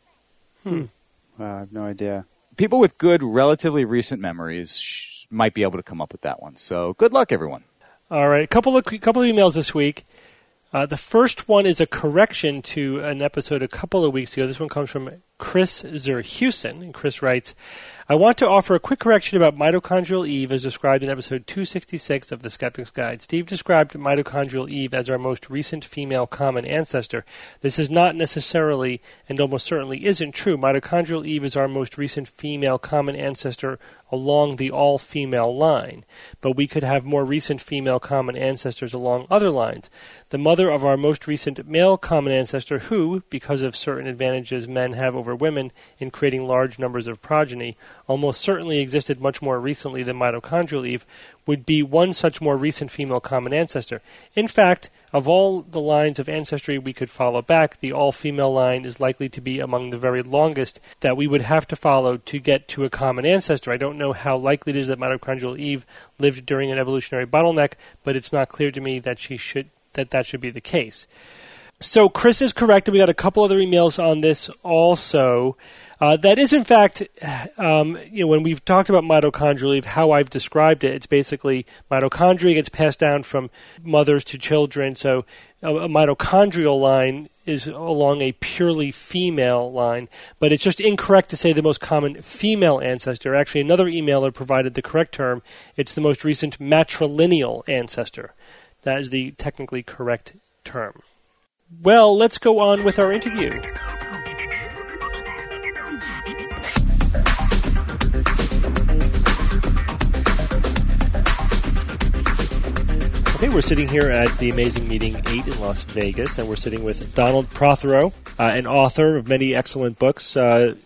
I have no idea. People with good, relatively recent memories might be able to come up with that one. So good luck, everyone. All right, a couple of emails this week. The first one is a correction to an episode a couple of weeks ago. This one comes from Chris Zerhusen. And Chris writes, I want to offer a quick correction about mitochondrial Eve as described in episode 266 of The Skeptic's Guide. Steve described mitochondrial Eve as our most recent female common ancestor. This is not necessarily, and almost certainly isn't true. Mitochondrial Eve is our most recent female common ancestor along the all-female line, but we could have more recent female common ancestors along other lines. The mother of our most recent male common ancestor, who, because of certain advantages men have over women in creating large numbers of progeny, almost certainly existed much more recently than mitochondrial Eve, would be one such more recent female common ancestor. In fact, of all the lines of ancestry we could follow back, the all-female line is likely to be among the very longest that we would have to follow to get to a common ancestor. I don't know how likely it is that mitochondrial Eve lived during an evolutionary bottleneck, but it's not clear to me that that should be the case. So Chris is correct, and we got a couple other emails on this also. That is, in fact, when we've talked about mitochondrial Eve, how I've described it, it's basically mitochondria gets passed down from mothers to children. So a mitochondrial line is along a purely female line, but it's just incorrect to say the most common female ancestor. Actually, another emailer provided the correct term. It's the most recent matrilineal ancestor. That is the technically correct term. Well, let's go on with our interview. Okay, we're sitting here at the Amazing Meeting 8 in Las Vegas, and we're sitting with Donald Prothero, an author of many excellent books,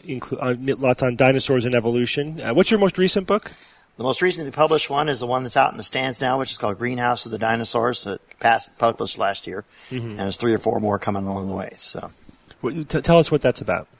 lots on dinosaurs and evolution. What's your most recent book? The most recently published one is the one that's out in the stands now, which is called Greenhouse of the Dinosaurs, that published last year, and there's 3 or 4 more coming along the way. So, tell us what that's about.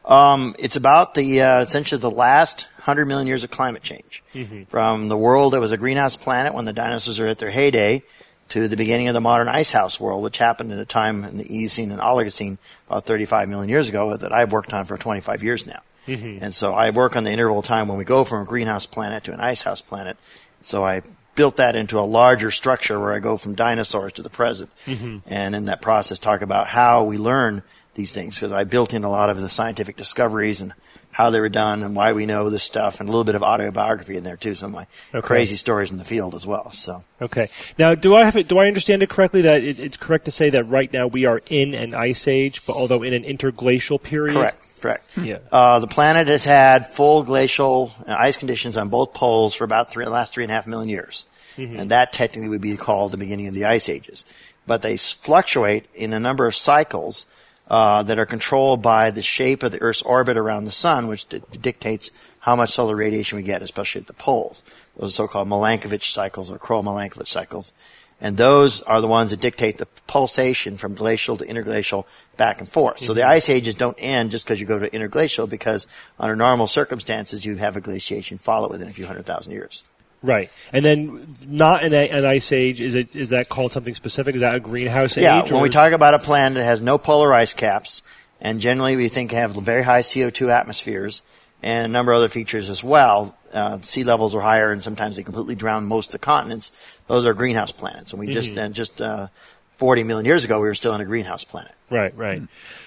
It's about the essentially the last 100 million years of climate change, from the world that was a greenhouse planet when the dinosaurs were at their heyday, to the beginning of the modern icehouse world, which happened at a time in the Eocene and Oligocene about 35 million years ago that I've worked on for 25 years now. And so I work on the interval of time when we go from a greenhouse planet to an icehouse planet. So I built that into a larger structure where I go from dinosaurs to the present. And in that process talk about how we learn these things, because I built in a lot of the scientific discoveries and how they were done and why we know this stuff, and a little bit of autobiography in there too, some of my crazy stories in the field as well. So okay, now do I understand it correctly that it's correct to say that right now we are in an ice age, but although in an interglacial period? Correct. Yeah. The planet has had full glacial ice conditions on both poles for about the last 3.5 million years. And that technically would be called the beginning of the ice ages. But they fluctuate in a number of cycles that are controlled by the shape of the Earth's orbit around the sun, which dictates how much solar radiation we get, especially at the poles. Those are so-called Milankovitch cycles or Croll-Milankovitch cycles. And those are the ones that dictate the pulsation from glacial to interglacial back and forth. So the ice ages don't end just because you go to interglacial, because under normal circumstances you have a glaciation follow within a few 100,000 years. Right. And then not an ice age, is that called something specific? Is that a greenhouse age? Yeah, when we talk about a planet that has no polar ice caps, and generally we think have very high CO2 atmospheres, and a number of other features as well. Sea levels are higher, and sometimes they completely drown most of the continents. Those are greenhouse planets. And we just 40 million years ago, we were still in a greenhouse planet. Right.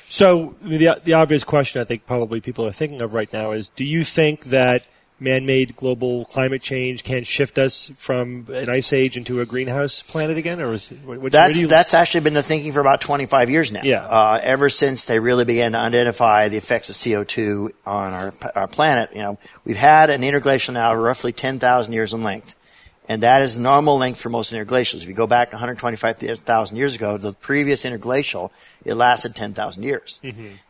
So the obvious question I think probably people are thinking of right now is, do you think that man-made global climate change can shift us from an ice age into a greenhouse planet again, or that's actually been the thinking for about 25 years now. Yeah. Ever since they really began to identify the effects of CO2 on our planet, we've had an interglacial now roughly 10,000 years in length, and that is the normal length for most interglacials. If you go back 125,000 years ago, the previous interglacial, it lasted 10,000 years.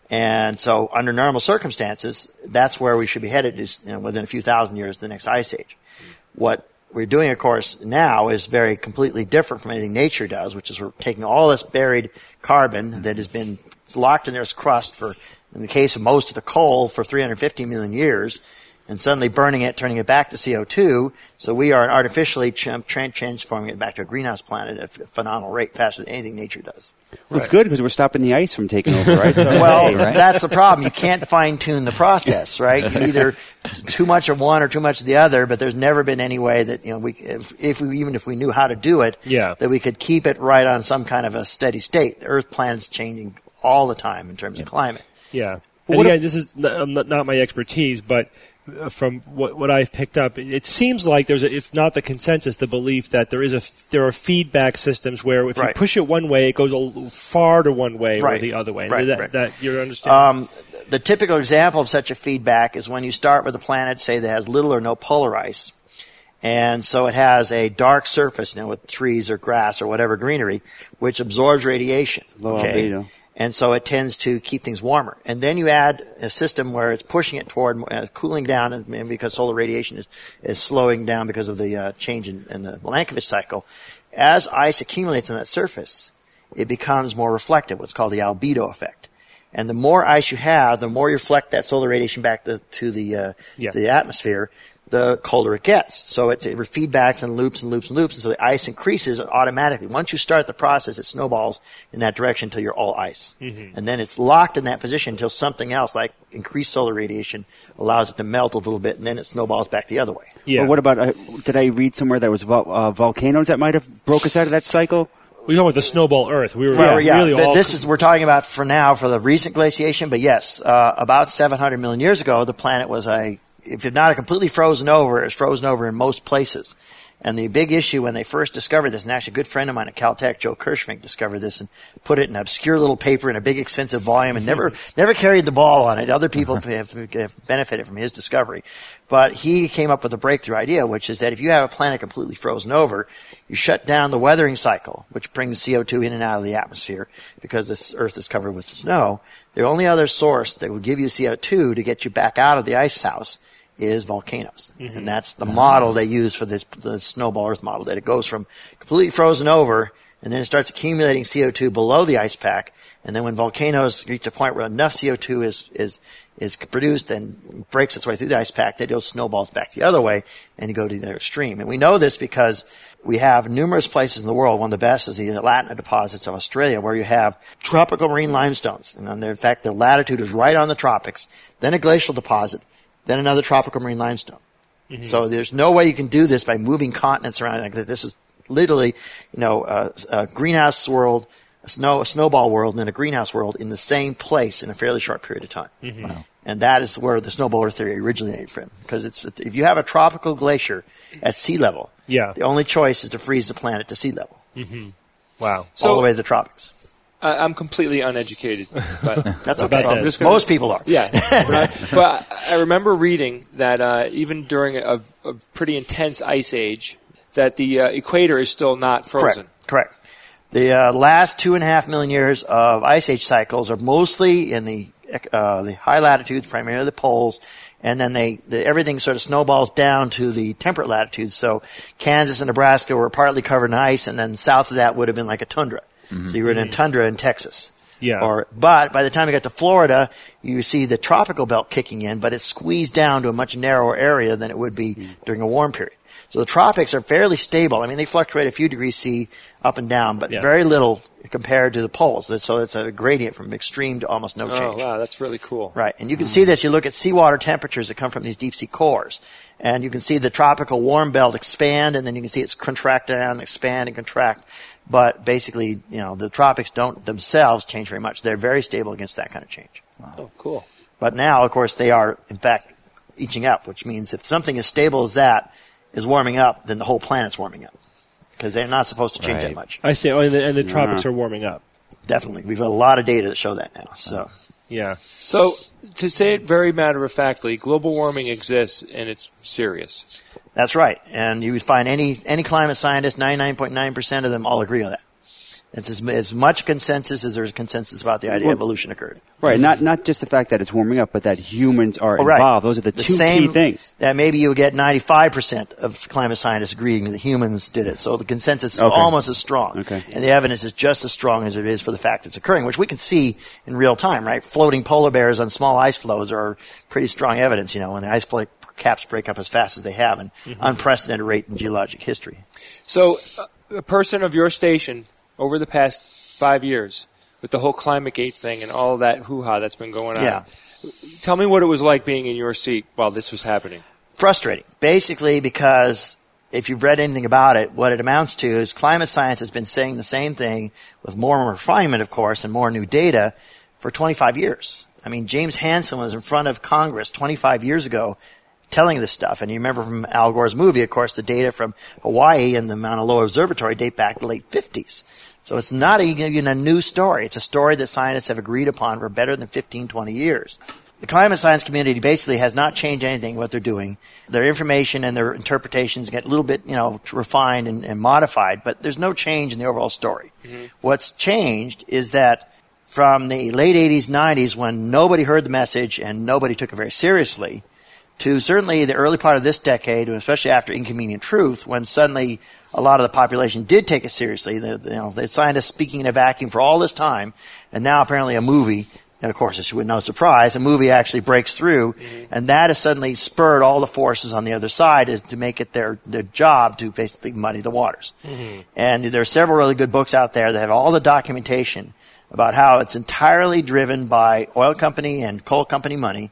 And so under normal circumstances, that's where we should be headed, is within a few thousand years, the next ice age. What we're doing, of course, now is very completely different from anything nature does, which is we're taking all this buried carbon that has been locked in Earth's crust for, in the case of most of the coal, for 350 million years, and suddenly burning it, turning it back to CO2. So we are artificially transforming it back to a greenhouse planet at a phenomenal rate, faster than anything nature does. Well, it's good because we're stopping the ice from taking over, right? So right? That's the problem. You can't fine-tune the process, right? You either too much of one or too much of the other, but there's never been any way that, even if we knew how to do it, that we could keep it right on some kind of a steady state. The Earth planet's changing all the time in terms of climate. Yeah. And again, this is not my expertise, but from what I've picked up, it seems like there's, if not the consensus, the belief that there are feedback systems where if you push it one way, it goes far to one way or the other way. That you understand? The typical example of such a feedback is when you start with a planet, say, that has little or no polar ice, and so it has a dark surface, with trees or grass or whatever greenery, which absorbs radiation. Low albedo. And so it tends to keep things warmer. And then you add a system where it's pushing it toward cooling down, and because solar radiation is slowing down because of the change in the Milankovitch cycle. As ice accumulates on that surface, it becomes more reflective, what's called the albedo effect. And the more ice you have, the more you reflect that solar radiation back to the atmosphere, the colder it gets. So it feedbacks and loops and loops and loops, and so the ice increases automatically. Once you start the process, it snowballs in that direction until you're all ice. Mm-hmm. And then it's locked in that position until something else, like increased solar radiation, allows it to melt a little bit, and then it snowballs back the other way. Yeah. Well, what about, did I read somewhere that was volcanoes that might have broke us out of that cycle? We're talking about the snowball Earth. We were we're talking about for now for the recent glaciation, but yes, about 700 million years ago, the planet was if it's not completely frozen over, it's frozen over in most places. And the big issue when they first discovered this, and actually a good friend of mine at Caltech, Joe Kirschvink, discovered this and put it in an obscure little paper in a big expensive volume and never carried the ball on it. Other people have benefited from his discovery. But he came up with a breakthrough idea, which is that if you have a planet completely frozen over, you shut down the weathering cycle, which brings CO2 in and out of the atmosphere because this Earth is covered with snow. The only other source that will give you CO2 to get you back out of the ice house is volcanoes. Mm-hmm. And that's the model they use for the snowball Earth model, that it goes from completely frozen over, and then it starts accumulating CO2 below the ice pack, and then when volcanoes reach a point where enough CO2 is produced and breaks its way through the ice pack, that it snowballs back the other way, and you go to the other extreme. And we know this because we have numerous places in the world. One of the best is the Latna deposits of Australia, where you have tropical marine limestones. And in fact, their latitude is right on the tropics, then a glacial deposit, then another tropical marine limestone. Mm-hmm. So there's no way you can do this by moving continents around like that. This is literally, a greenhouse world, a snowball world, and then a greenhouse world in the same place in a fairly short period of time. Mm-hmm. Wow. And that is where the snowball Earth theory originated from. Because if you have a tropical glacier at sea level, the only choice is to freeze the planet to sea level. Mm-hmm. Wow. All the way to the tropics. I'm completely uneducated, but that's okay. Most people are. Yeah, but I remember reading that even during a pretty intense ice age, that the equator is still not frozen. Correct. The last 2.5 million years of ice age cycles are mostly in the high latitudes, primarily the poles, and then everything sort of snowballs down to the temperate latitudes. So Kansas and Nebraska were partly covered in ice, and then south of that would have been like a tundra. Mm-hmm. So you were in a tundra in Texas. Yeah. But by the time you get to Florida, you see the tropical belt kicking in, but it's squeezed down to a much narrower area than it would be during a warm period. So the tropics are fairly stable. I mean, they fluctuate a few degrees C up and down, but very little compared to the poles. So it's a gradient from extreme to almost no change. Oh, wow, that's really cool. Right. And you can see this. You look at seawater temperatures that come from these deep sea cores, and you can see the tropical warm belt expand, and then you can see it's contract down, expand, and contract. But basically, the tropics don't themselves change very much. They're very stable against that kind of change. Wow. Oh, cool. But now, of course, they are, in fact, inching up, which means if something as stable as that is warming up, then the whole planet's warming up. Because they're not supposed to change that much. I see. Oh, and the tropics are warming up. Definitely. We've got a lot of data that show that now. So. Yeah. So, to say it very matter-of-factly, global warming exists, and it's serious. That's right. And you would find any climate scientist, 99.9% of them all agree on that. It's as much consensus as there's consensus about the idea evolution occurred. Right. Not just the fact that it's warming up, but that humans are involved. Those are the two key things. That maybe you'll get 95% of climate scientists agreeing that humans did it. So the consensus is almost as strong. Okay. And the evidence is just as strong as it is for the fact it's occurring, which we can see in real time, right? Floating polar bears on small ice floes are pretty strong evidence, when the ice caps break up as fast as they have, an unprecedented rate in geologic history. So a person of your station over the past 5 years, with the whole ClimateGate thing and all of that hoo-ha that's been going on. Yeah. Tell me what it was like being in your seat while this was happening. Frustrating. Basically because if you've read anything about it, what it amounts to is climate science has been saying the same thing with more refinement, of course, and more new data for 25 years. I mean, James Hansen was in front of Congress 25 years ago telling this stuff. And you remember from Al Gore's movie, of course, the data from Hawaii and the Mauna Loa Observatory date back to the late 50s. So it's not even a new story. It's a story that scientists have agreed upon for better than 15, 20 years. The climate science community basically has not changed anything what they're doing. Their information and their interpretations get a little bit, refined and modified, but there's no change in the overall story. Mm-hmm. What's changed is that from the late 80s, 90s, when nobody heard the message and nobody took it very seriously, to certainly the early part of this decade, especially after Inconvenient Truth, when suddenly a lot of the population did take it seriously. The scientists speaking in a vacuum for all this time, and now apparently a movie, and of course it's no surprise, a movie actually breaks through, and that has suddenly spurred all the forces on the other side to make it their job to basically muddy the waters. Mm-hmm. And there are several really good books out there that have all the documentation about how it's entirely driven by oil company and coal company money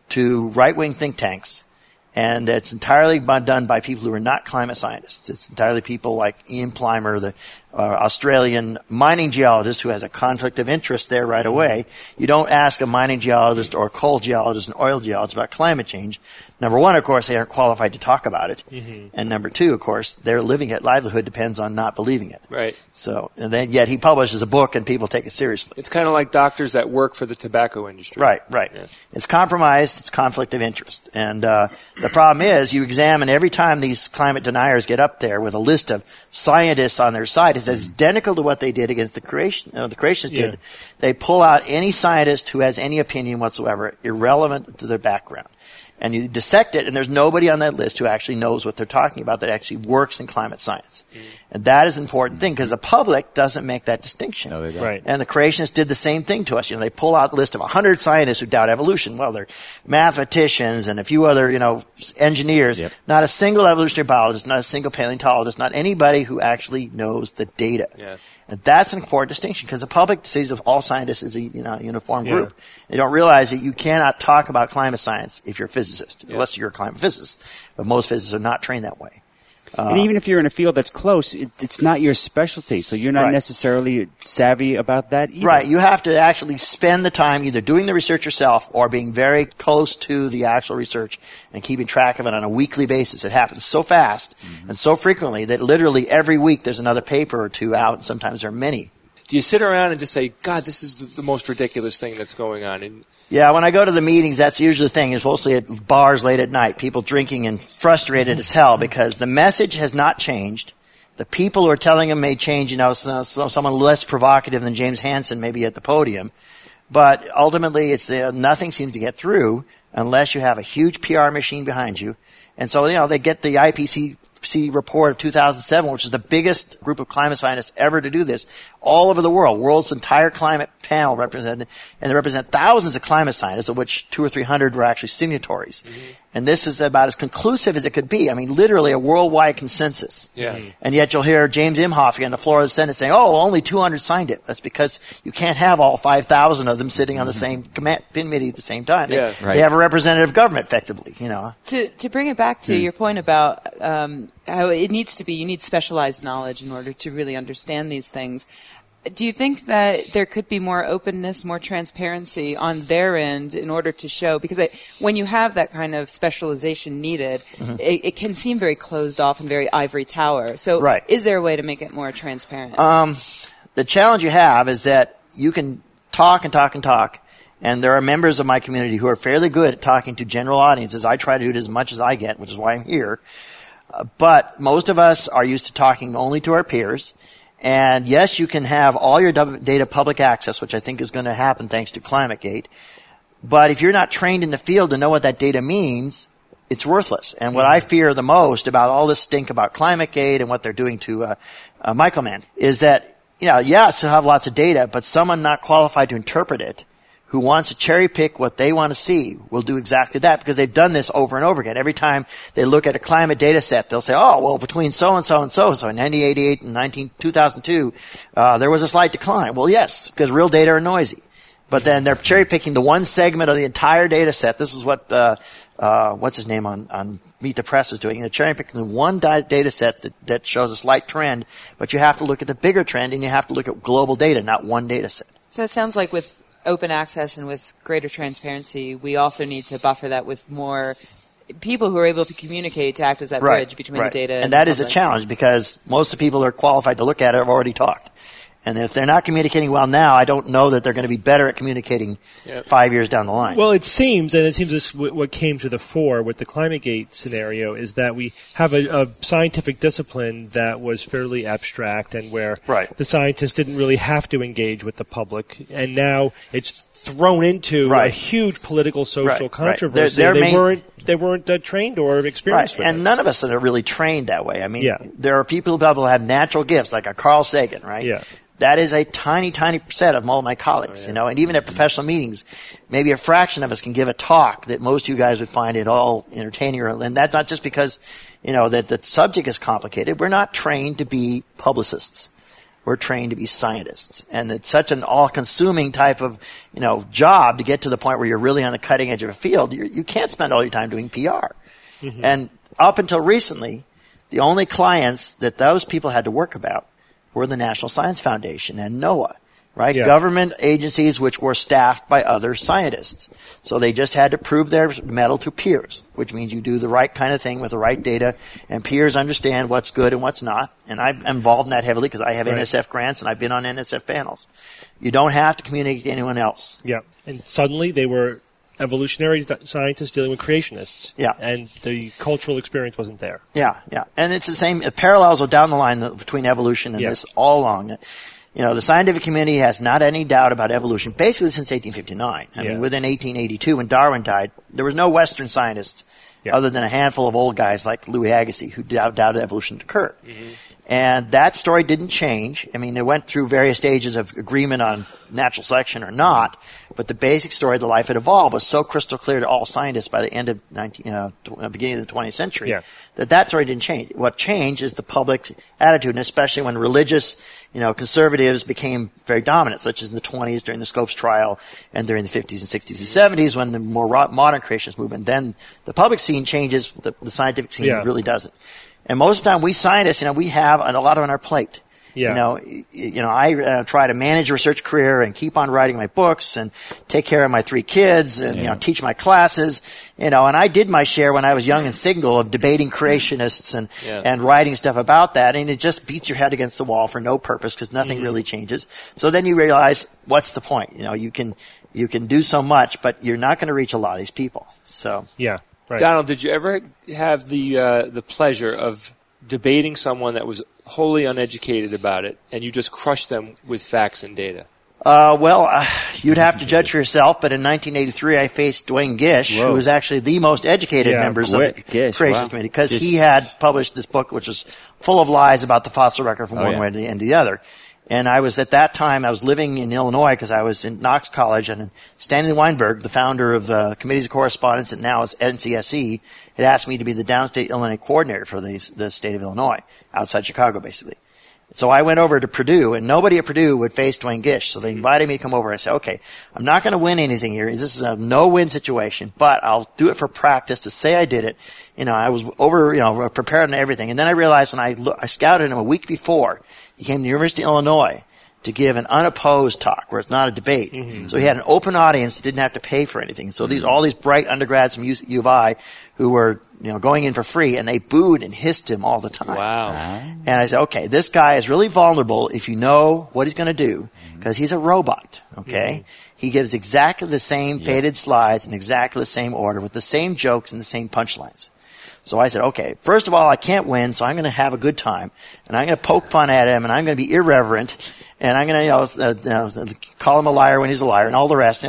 to right-wing think tanks, and it's entirely done by people who are not climate scientists. It's entirely people like Ian Plimer, the Australian mining geologist who has a conflict of interest there right away. You don't ask a mining geologist or a coal geologist, an oil geologist about climate change. Number one, of course, they aren't qualified to talk about it. Mm-hmm. And number two, of course, their livelihood depends on not believing it. Right. So, and then yet he publishes a book and people take it seriously. It's kind of like doctors that work for the tobacco industry. Right. Yeah. It's compromised. It's conflict of interest. And the problem is you examine every time these climate deniers get up there with a list of scientists on their side. It's identical to what they did against the creationists did. They pull out any scientist who has any opinion whatsoever, irrelevant to their background. And you dissect it, and there's nobody on that list who actually knows what they're talking about that actually works in climate science. And that is an important thing because the public doesn't make that distinction. No, they don't. Right. And the creationists did the same thing to us. They pull out a list of 100 scientists who doubt evolution. Well, they're mathematicians and a few other, engineers. Yep. Not a single evolutionary biologist, not a single paleontologist, not anybody who actually knows the data. Yeah. And that's an important distinction because the public sees of all scientists as a uniform group. They don't realize that you cannot talk about climate science if you're a physicist, unless you're a climate physicist. But most physicists are not trained that way. And even if you're in a field that's close, it's not your specialty, so you're not necessarily savvy about that either. Right. You have to actually spend the time either doing the research yourself or being very close to the actual research and keeping track of it on a weekly basis. It happens so fast and so frequently that literally every week there's another paper or two out, and sometimes there are many. Do you sit around and just say, God, this is the most ridiculous thing that's going on? And yeah, when I go to the meetings, that's usually the thing. It's mostly at bars late at night, people drinking and frustrated as hell because the message has not changed. The people who are telling them may change, someone less provocative than James Hansen maybe at the podium. But ultimately, nothing seems to get through unless you have a huge PR machine behind you. And so, they get the IPCC report of 2007, which is the biggest group of climate scientists ever to do this, all over the world's entire climate panel represented, and they represent thousands of climate scientists, of which 200 or 300 were actually signatories. Mm-hmm. And this is about as conclusive as it could be. I mean, literally a worldwide consensus. Yeah. And yet you'll hear James Imhoff on the floor of the Senate saying, only 200 signed it. That's because you can't have all 5,000 of them sitting on the same committee at the same time. They have a representative government, effectively, To bring it back to your point about how it needs to be, you need specialized knowledge in order to really understand these things. Do you think that there could be more openness, more transparency on their end in order to show? Because when you have that kind of specialization needed, it can seem very closed off and very ivory tower. So is there a way to make it more transparent? The challenge you have is that you can talk and talk and talk, and there are members of my community who are fairly good at talking to general audiences. I try to do it as much as I get, which is why I'm here. But most of us are used to talking only to our peers. And yes, you can have all your data public access, which I think is going to happen thanks to ClimateGate. But if you're not trained in the field to know what that data means, it's worthless. And what I fear the most about all this stink about ClimateGate and what they're doing to Michelman is that, yes, they'll have lots of data, but someone not qualified to interpret it who wants to cherry pick what they want to see will do exactly that because they've done this over and over again. Every time they look at a climate data set, they'll say, between so-and-so and so-and-so in 1988 and 2002, there was a slight decline. Well, yes, because real data are noisy. But then they're cherry picking the one segment of the entire data set. This is what, what's his name on Meet the Press is doing. They're cherry picking the one data set that shows a slight trend, but you have to look at the bigger trend and you have to look at global data, not one data set. So it sounds like with open access and with greater transparency, we also need to buffer that with more people who are able to communicate to act as that bridge between the data and that is a challenge because most of the people who are qualified to look at it have already talked. And if they're not communicating well now, I don't know that they're going to be better at communicating 5 years down the line. Well, it seems this what came to the fore with the ClimateGate scenario is that we have a scientific discipline that was fairly abstract and where the scientists didn't really have to engage with the public, and now it's thrown into a huge political, social controversy. They weren't trained or experienced with it. And none of us are really trained that way. I mean, there are people who have natural gifts, like a Carl Sagan, right? Yeah. That is a tiny, tiny percent of all of my colleagues, you know, and even at professional meetings, maybe a fraction of us can give a talk that most of you guys would find it all entertaining. And that's not just because, you know, that the subject is complicated. We're not trained to be publicists. We're trained to be scientists. And it's such an all-consuming type of, you know, job to get to the point where you're really on the cutting edge of a field. You can't spend all your time doing PR. Mm-hmm. And up until recently, the only clients that those people had to work about were the National Science Foundation and NOAA, right? Yeah. Government agencies which were staffed by other scientists. So they just had to prove their mettle to peers, which means you do the right kind of thing with the right data, and peers understand what's good and what's not. And I'm involved in that heavily because I have NSF grants and I've been on NSF panels. You don't have to communicate to anyone else. Yeah, and suddenly they were evolutionary scientists dealing with creationists. Yeah. And the cultural experience wasn't there. Yeah, yeah. And it's the same, parallels are down the line between evolution and this all along. You know, the scientific community has not any doubt about evolution basically since 1859. I mean, within 1882 when Darwin died, there was no Western scientists other than a handful of old guys like Louis Agassiz who doubted evolution occurred. Mm-hmm. And that story didn't change. I mean, it went through various stages of agreement on natural selection or not, but the basic story of the life had evolved was so crystal clear to all scientists by the end of beginning of the 20th century that story didn't change. What changed is the public attitude, and especially when religious, you know, conservatives became very dominant, such as in the 20s during the Scopes trial and during the 50s and 60s and 70s when the more modern creationist movement. Then the public scene changes, the scientific scene really doesn't. And most of the time, we scientists, you know, we have a lot on our plate. Yeah. You know, I try to manage a research career and keep on writing my books and take care of my 3 kids and, you know, teach my classes, you know, and I did my share when I was young and single of debating creationists and writing stuff about that. And it just beats your head against the wall for no purpose because nothing really changes. So then you realize, what's the point? You know, you can do so much, but you're not going to reach a lot of these people. So. Yeah. Right. Donald, did you ever have the pleasure of debating someone that was wholly uneducated about it, and you just crushed them with facts and data? You'd have to judge for yourself, but in 1983 I faced Duane Gish, who was actually the most educated members of the Creationist Committee, because he had published this book which was full of lies about the fossil record from one way to the end of the other. And I was, at that time, I was living in Illinois because I was in Knox College, and Stanley Weinberg, the founder of the Committees of Correspondence that now is NCSE, had asked me to be the downstate Illinois coordinator for the state of Illinois, outside Chicago, basically. So I went over to Purdue, and nobody at Purdue would face Duane Gish. So they invited me to come over. I said, okay, I'm not going to win anything here. This is a no-win situation, but I'll do it for practice to say I did it. You know, I was prepared and everything. And then I realized when I scouted him a week before, he came to the University of Illinois to give an unopposed talk where it's not a debate. Mm-hmm. So he had an open audience, didn't have to pay for anything. So all these bright undergrads from U of I who were, you know, going in for free, and they booed and hissed him all the time. Wow. And I said, okay, this guy is really vulnerable if you know what he's going to do, because he's a robot, okay? Mm-hmm. He gives exactly the same faded slides in exactly the same order with the same jokes and the same punchlines. So I said, okay, first of all, I can't win, so I'm going to have a good time, and I'm going to poke fun at him, and I'm going to be irreverent, and I'm going to, call him a liar when he's a liar, and all the rest,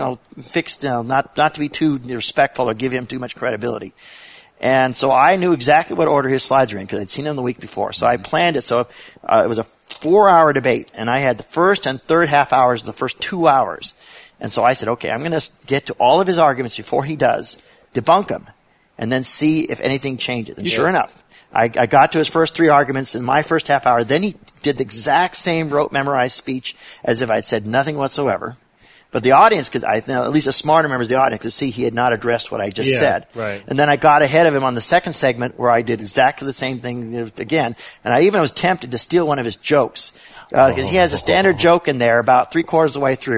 not to be too respectful or give him too much credibility. And so I knew exactly what order his slides were in because I'd seen them the week before. So I planned it. So it was a 4-hour debate, and I had the first and third half hours of the first 2 hours. And so I said, okay, I'm going to get to all of his arguments before he does, debunk them, and then see if anything changes. And sure enough, I got to his first 3 arguments in my first half hour. Then he did the exact same rote memorized speech as if I'd said nothing whatsoever. But the audience could, at least the smarter members of the audience could see he had not addressed what I just said. Right. And then I got ahead of him on the second segment where I did exactly the same thing again. And I even was tempted to steal one of his jokes. Because he has a standard joke in there about 3/4 of the way through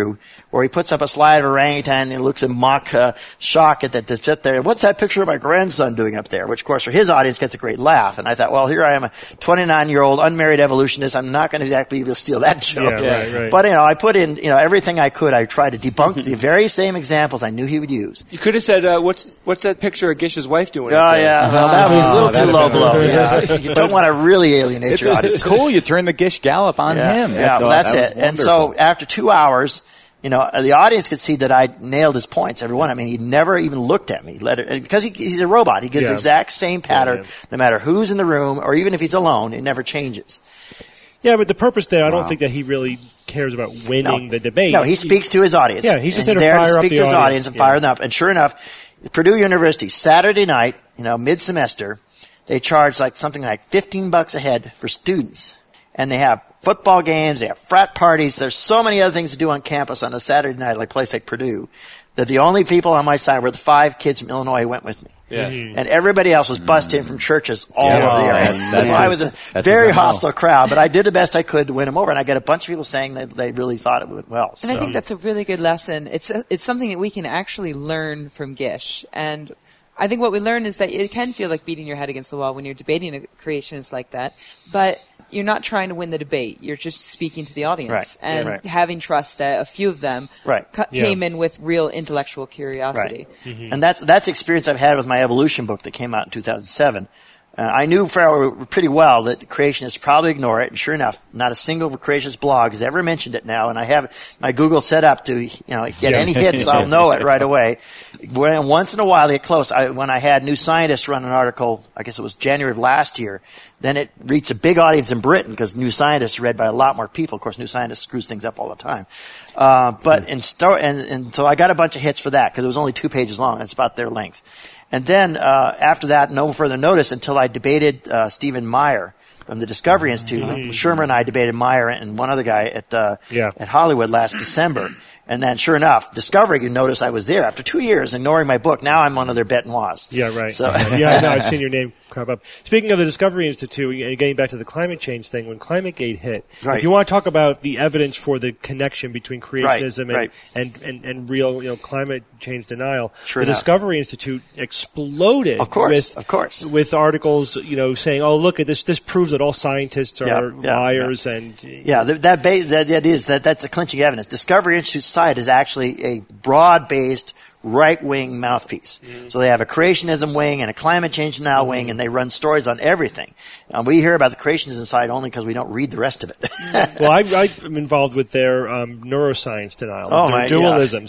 or he puts up a slide of orangutan and looks in mock shock at that sit there. What's that picture of my grandson doing up there? Which, of course, for his audience gets a great laugh. And I thought, well, here I am, a 29-year-old unmarried evolutionist. I'm not going to exactly be able to steal that joke. Right. But, I put in, everything I could. I tried to debunk the very same examples I knew he would use. You could have said, what's that picture of Gish's wife doing? Oh, yeah. Well, that would be a little too low blow. Yeah. You don't want to really alienate your audience. It's cool. You turn the Gish Gallop on him. That's it. And so after 2 hours, the audience could see that I nailed his points, every one. I mean, he never even looked at me. Because he's a robot. He gives the exact same pattern no matter who's in the room or even if he's alone. It never changes. Yeah, but the purpose there, I don't think that he really cares about winning the debate. No, he speaks to his audience. Yeah, he's just there there to fire up speak the to his audience and fire them up. And sure enough, Purdue University, Saturday night, mid-semester, they charge something like $15 a head for students. And they have football games, they have frat parties. There's so many other things to do on campus on a Saturday night, like a place like Purdue, that the only people on my side were the 5 kids from Illinois who went with me. Yeah. And everybody else was bussed in from churches all over the area. That's why I was a that's very hostile crowd, but I did the best I could to win them over, and I get a bunch of people saying that they really thought it went well. And I think that's a really good lesson. It's something that we can actually learn from Gish. And I think what we learn is that it can feel like beating your head against the wall when you're debating a creationist like that, but you're not trying to win the debate. You're just speaking to the audience and having trust that a few of them came in with real intellectual curiosity. Right. Mm-hmm. And that's the experience I've had with my evolution book that came out in 2007. I knew pretty well that the creationists probably ignore it, and sure enough, not a single creationist blog has ever mentioned it now, and I have my Google set up to get any hits, I'll know it right away. When once in a while they get close. When I had New Scientist run an article, I guess it was January of last year, then it reached a big audience in Britain because New Scientist is read by a lot more people. Of course, New Scientist screws things up all the time. And so I got a bunch of hits for that because it was only 2 pages long. It's about their length. And then after that, no further notice until I debated Stephen Meyer from the Discovery Institute. Shermer and I debated Meyer and one other guy at Hollywood last December. And then, sure enough, Discovery noticed I was there after 2 years, ignoring my book. Now I'm one of their bête noirs. Yeah, right. So yeah, I know. I've seen your name crop up. Speaking of the Discovery Institute, and getting back to the climate change thing, when ClimateGate hit, if you want to talk about the evidence for the connection between creationism and real climate change denial, the Discovery Institute exploded. Of course. With articles, saying, "Oh, look at this! This proves that all scientists are liars." And that's a clinching evidence. Discovery Institute site is actually a broad-based right-wing mouthpiece. So they have a creationism wing and a climate change denial wing, and they run stories on everything. We hear about the creationism side only because we don't read the rest of it. Well, I'm involved with their neuroscience denial, their dualism.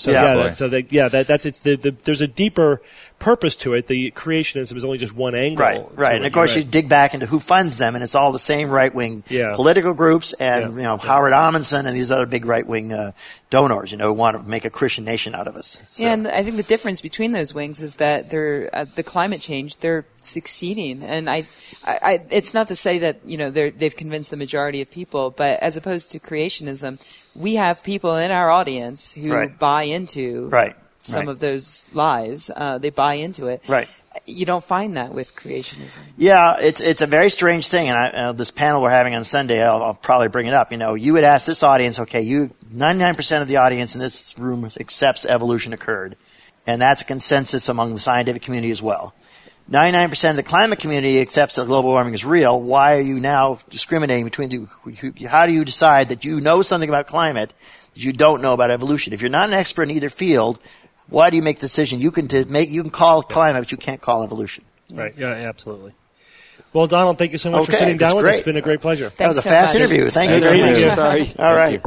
There's a deeper purpose to it. The creationism is only just one angle. Right. And of course, you dig back into who funds them, and it's all the same right-wing political groups and Howard Amundsen and these other big right-wing donors, who want to make a Christian nation out of us. So. Yeah, and I think the difference between those wings is that they're the climate change, they're succeeding. And it's not to say that they've convinced the majority of people, but as opposed to creationism, we have people in our audience who buy into some of those lies. They buy into it. Right. You don't find that with creationism. Yeah, it's a very strange thing, and this panel we're having on Sunday, I'll probably bring it up. You would ask this audience, 99% of the audience in this room accepts evolution occurred, and that's a consensus among the scientific community as well. 99% of the climate community accepts that global warming is real. Why are you now discriminating between how do you decide that you know something about climate that you don't know about evolution? If you're not an expert in either field, why do you make the decision? You can call climate, but you can't call evolution. Right. Yeah, absolutely. Well, Donald, thank you so much for sitting down with us. It's been a great pleasure. That was a fast interview. Thank you very much. Sorry. All right.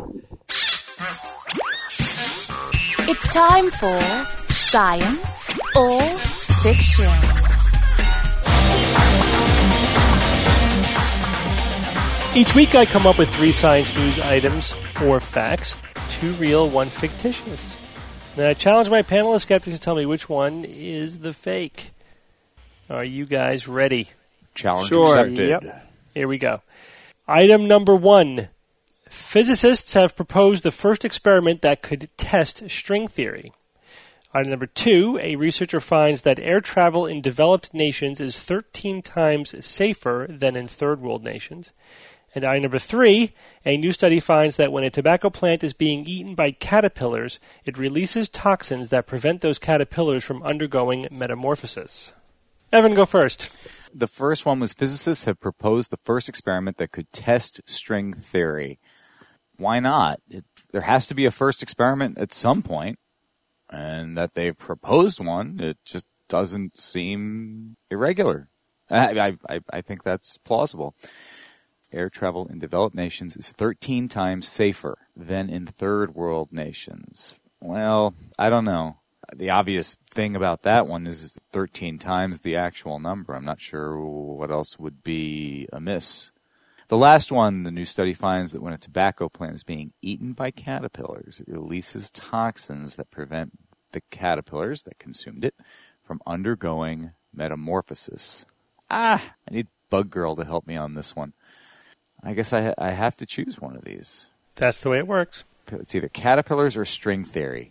It's time for Science or Fiction. Each week I come up with 3 science news items or facts, 2 real, 1 fictitious. Then I challenge my panel of skeptics to tell me which one is the fake. Are you guys ready? Challenge accepted. Yep. Here we go. Item number 1. Physicists have proposed the first experiment that could test string theory. Item number 2. A researcher finds that air travel in developed nations is 13 times safer than in third world nations. And item number 3, a new study finds that when a tobacco plant is being eaten by caterpillars, it releases toxins that prevent those caterpillars from undergoing metamorphosis. Evan, go first. The first one was physicists have proposed the first experiment that could test string theory. Why not? There has to be a first experiment at some point, and that they've proposed one, it just doesn't seem irregular. I think that's plausible. Air travel in developed nations is 13 times safer than in third world nations. Well, I don't know. The obvious thing about that one is 13 times the actual number. I'm not sure what else would be amiss. The last one, the new study finds that when a tobacco plant is being eaten by caterpillars, it releases toxins that prevent the caterpillars that consumed it from undergoing metamorphosis. I need Bug Girl to help me on this one. I guess I have to choose one of these. That's the way it works. It's either caterpillars or string theory.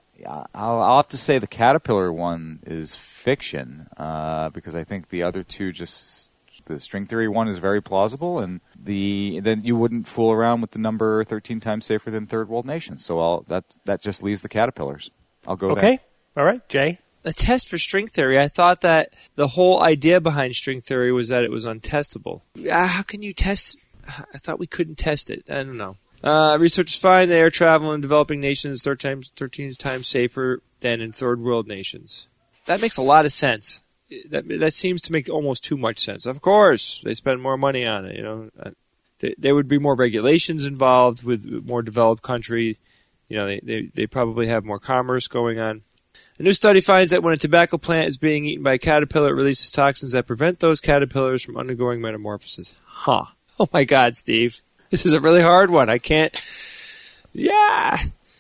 I'll have to say the caterpillar one is fiction because I think the other two the string theory one is very plausible, and then you wouldn't fool around with the number 13 times safer than third world nations. So that just leaves the caterpillars. I'll go there. Okay. All right, Jay. A test for string theory. I thought that the whole idea behind string theory was that it was untestable. How can you test? I thought we couldn't test it. I don't know. Researchers find that air travel in developing nations is 13 times safer than in third world nations. That makes a lot of sense. That seems to make almost too much sense. Of course, they spend more money on it. You know, there would be more regulations involved with more developed country. You know, they probably have more commerce going on. A new study finds that when a tobacco plant is being eaten by a caterpillar, it releases toxins that prevent those caterpillars from undergoing metamorphosis. Huh. Oh my God, Steve. This is a really hard one. I can't. Yeah.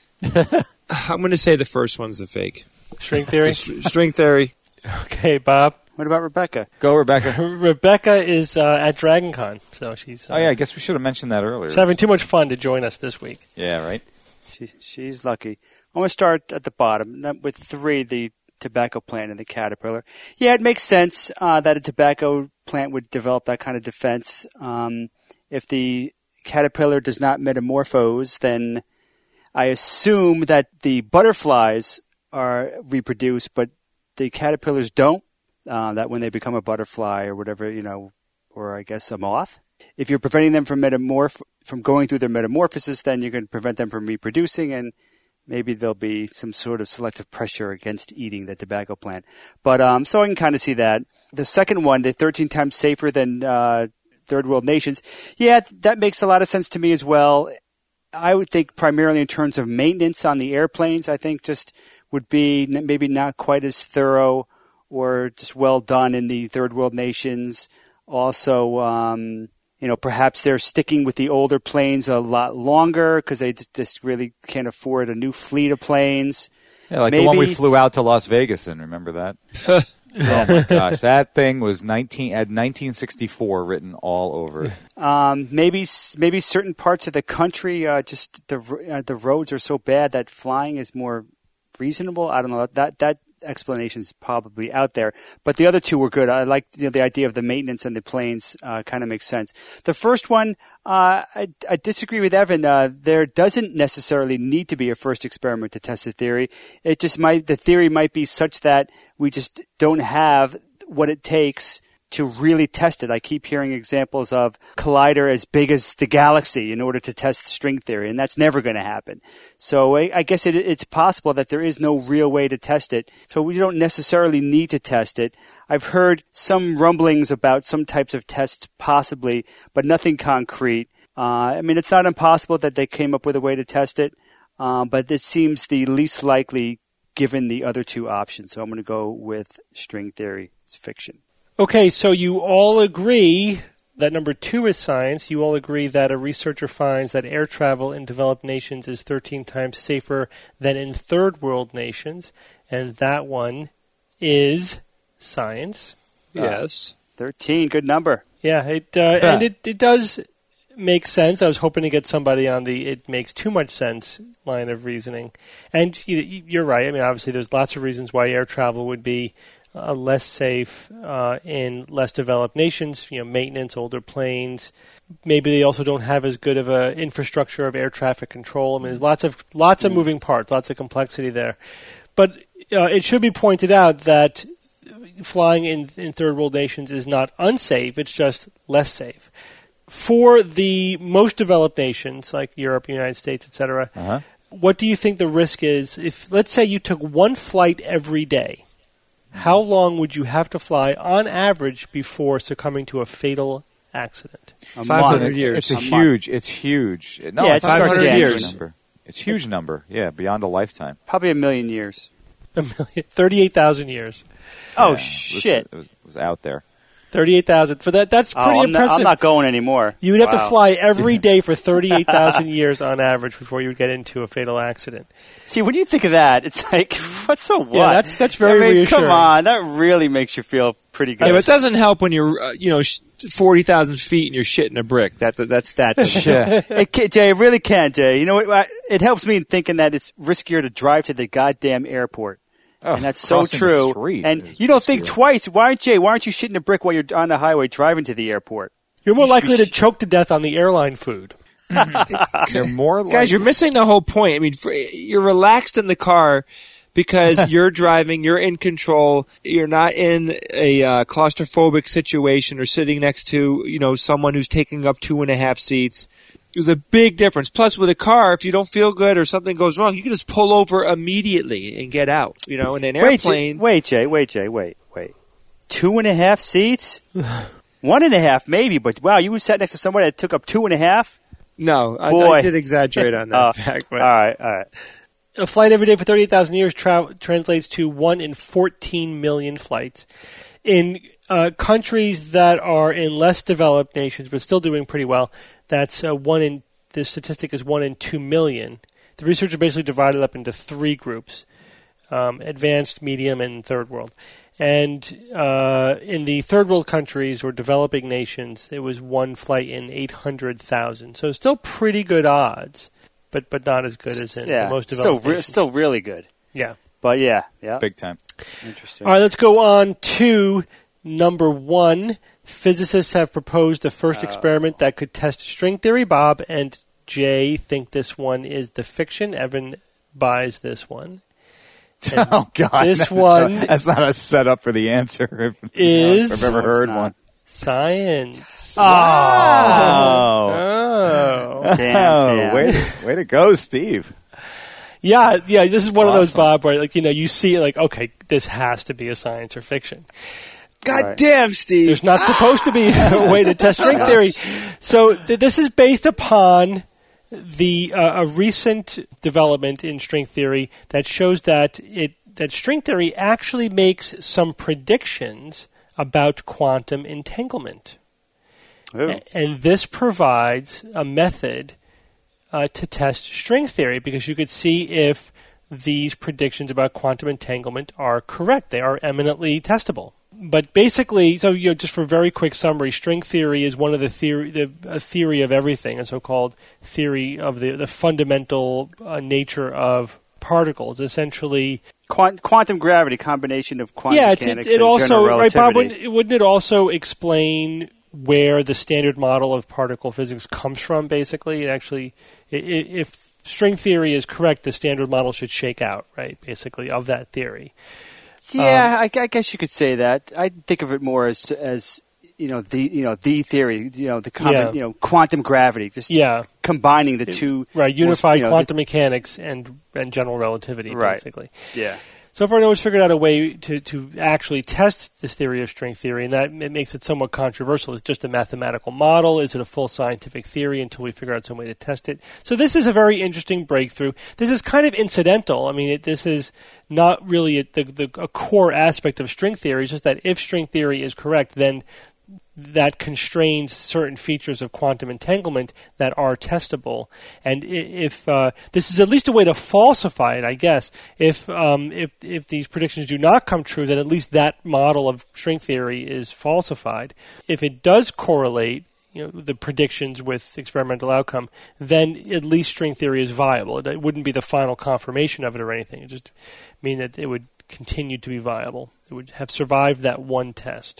I'm going to say the first one's a fake. String theory? String theory. Okay, Bob. What about Rebecca? Go, Rebecca. Rebecca is at DragonCon, so she's... I guess we should have mentioned that earlier. She's having too much fun to join us this week. Yeah, right? She's lucky. I'm going to start at the bottom with 3, the tobacco plant and the caterpillar. Yeah, it makes sense that a tobacco plant would develop that kind of defense. If the caterpillar does not metamorphose, then I assume that the butterflies are reproduced, but the caterpillars don't. That when they become a butterfly or whatever, or I guess a moth. If you're preventing them from going through their metamorphosis, then you're going to prevent them from reproducing, and maybe there'll be some sort of selective pressure against eating the tobacco plant. But so I can kind of see that. The second one, the 13 times safer than third world nations, yeah, that makes a lot of sense to me as well. I would think primarily in terms of maintenance on the airplanes. I think just would be maybe not quite as thorough or just well done in the third world nations. Also, perhaps they're sticking with the older planes a lot longer because they just really can't afford a new fleet of planes. Yeah, like the one we flew out to Las Vegas in. Remember that? Oh my gosh, that thing was 1964 written all over it. Maybe certain parts of the country, just the roads are so bad that flying is more reasonable. I don't know. That explanation is probably out there, but the other two were good. I like the idea of the maintenance and the planes. Kind of makes sense. The first one, I disagree with Evan. There doesn't necessarily need to be a first experiment to test the theory. It just the theory might be such that we just don't have what it takes to really test it. I keep hearing examples of collider as big as the galaxy in order to test string theory, and that's never going to happen. So I guess it's possible that there is no real way to test it. So we don't necessarily need to test it. I've heard some rumblings about some types of tests possibly, but nothing concrete. It's not impossible that they came up with a way to test it, but it seems the least likely given the other two options. So I'm going to go with string theory. It's fiction. Okay, so you all agree that number 2 is science. You all agree that a researcher finds that air travel in developed nations is 13 times safer than in third world nations. And that one is science. Yes. 13, good number. Yeah, and it does make sense. I was hoping to get somebody on the it makes too much sense line of reasoning. And you're right. Obviously there's lots of reasons why air travel would be less safe in less developed nations, maintenance, older planes. Maybe they also don't have as good of an infrastructure of air traffic control. I mean, there's lots of moving parts, lots of complexity there. But it should be pointed out that flying in third world nations is not unsafe, it's just less safe. For the most developed nations, like Europe, United States, etc., what do you think the risk is? If, let's say, you took one flight every day, how long would you have to fly on average before succumbing to a fatal accident? 500 years. It's huge. No, Yeah, it's it's 500 years. Number. It's a huge number. Yeah, beyond a lifetime. Probably 1 million years. 38,000 years. Oh, Yeah, shit. It was out there. 38,000. For that's pretty impressive. I'm not going anymore. You would have to fly every day for 38,000 years on average before you would get into a fatal accident. See, when you think of that, it's like, what's so what? Yeah, that's very reassuring. Come on, that really makes you feel pretty good. Yeah, but it doesn't help when you're 40,000 feet and you're shitting a brick. That's that. Jay, it really can, Jay. You know what? It helps me in thinking that it's riskier to drive to the goddamn airport. And that's so true. And you don't think twice. Why aren't you shitting a brick while you're on the highway driving to the airport? You're more likely to choke to death on the airline food. You're more likely. Guys, you're missing the whole point. I mean, you're relaxed in the car because you're driving, you're in control, you're not in a claustrophobic situation or sitting next to, someone who's taking up 2.5 seats. There's a big difference. Plus, with a car, if you don't feel good or something goes wrong, you can just pull over immediately and get out. In an airplane. Wait, Jay. 2.5 seats? 1.5 maybe, but wow, you sat next to somebody that took up 2.5? No, I did exaggerate on that fact. But. All right. A flight every day for 38,000 years translates to 1 in 14 million flights. In countries that are in less developed nations but still doing pretty well, that's the statistic is 1 in 2 million. The research is basically divided up into 3 groups, advanced, medium, and third world. And in the third world countries or developing nations, it was 1 flight in 800,000. So still pretty good odds, but not as good as in the most developed nations. Still really good. Yeah. But yeah. Big time. Interesting. All right, let's go on to number 1. Physicists have proposed the first experiment that could test string theory. Bob and Jay think this one is the fiction. Evan buys this one. And oh, God. That's not a setup for the answer. If I've ever heard one. Science. Oh. Damn. Way to go, Steve. Yeah, this is one of those, Bob, where you see it like, okay, this has to be a science or fiction. God damn, Steve. There's not supposed to be a way to test string theory. So this is based upon a recent development in string theory that shows that string theory actually makes some predictions about quantum entanglement. And this provides a method to test string theory, because you could see if these predictions about quantum entanglement are correct. They are eminently testable. But basically, so just for a very quick summary, string theory is one of the theory of everything, a so-called theory of the fundamental nature of particles. Essentially, quantum gravity, combination of quantum mechanics it and also, general relativity. Right, Bob, wouldn't it also explain where the standard model of particle physics comes from? Basically, it actually, if string theory is correct, the standard model should shake out, right? Basically, of that theory. Yeah, I guess you could say that. I think of it more as the theory, quantum gravity, just combining the two, unified quantum mechanics and general relativity, basically. Yeah. So far, no one's figured out a way to actually test this theory of string theory, and that it makes it somewhat controversial. Is it just a mathematical model? Is it a full scientific theory until we figure out some way to test it? So this is a very interesting breakthrough. This is kind of incidental. I mean, this is not really a core aspect of string theory. It's just that if string theory is correct, then that constrains certain features of quantum entanglement that are testable. And if this is at least a way to falsify it, I guess. If these predictions do not come true, then at least that model of string theory is falsified. If it does correlate, the predictions with experimental outcome, then at least string theory is viable. It wouldn't be the final confirmation of it or anything. It just mean that it would continued to be viable. It would have survived that one test.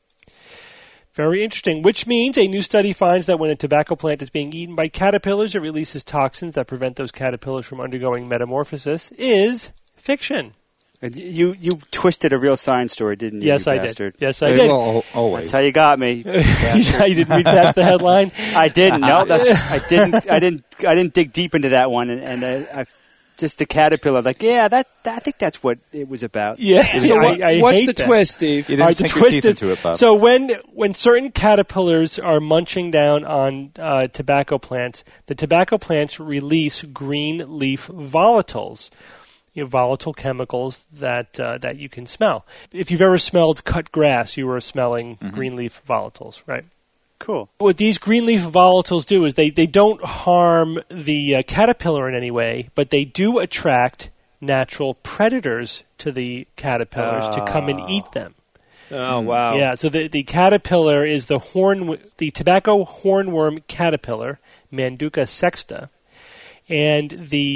Very interesting, which means a new study finds that when a tobacco plant is being eaten by caterpillars, it releases toxins that prevent those caterpillars from undergoing metamorphosis is fiction. You twisted a real science story, didn't you? Yes, you I bastard? did. Yes, I did. Always. That's how you got me. You didn't read past the headline? I didn't. No, I didn't dig deep into that one, and I just the caterpillar. Like, yeah, I think that's what it was about. Yeah. So I what's hate the that. twist, Steve? You didn't sink your teeth into it, Bob. So when certain caterpillars are munching down on tobacco plants, the tobacco plants release green leaf volatiles. Volatile chemicals that you can smell. If you've ever smelled cut grass, you were smelling green leaf volatiles, right? Cool. What these green leaf volatiles do is they don't harm the caterpillar in any way, but they do attract natural predators to the caterpillars to come and eat them. Oh, wow. Yeah, so the caterpillar is the tobacco hornworm caterpillar, Manduca sexta. And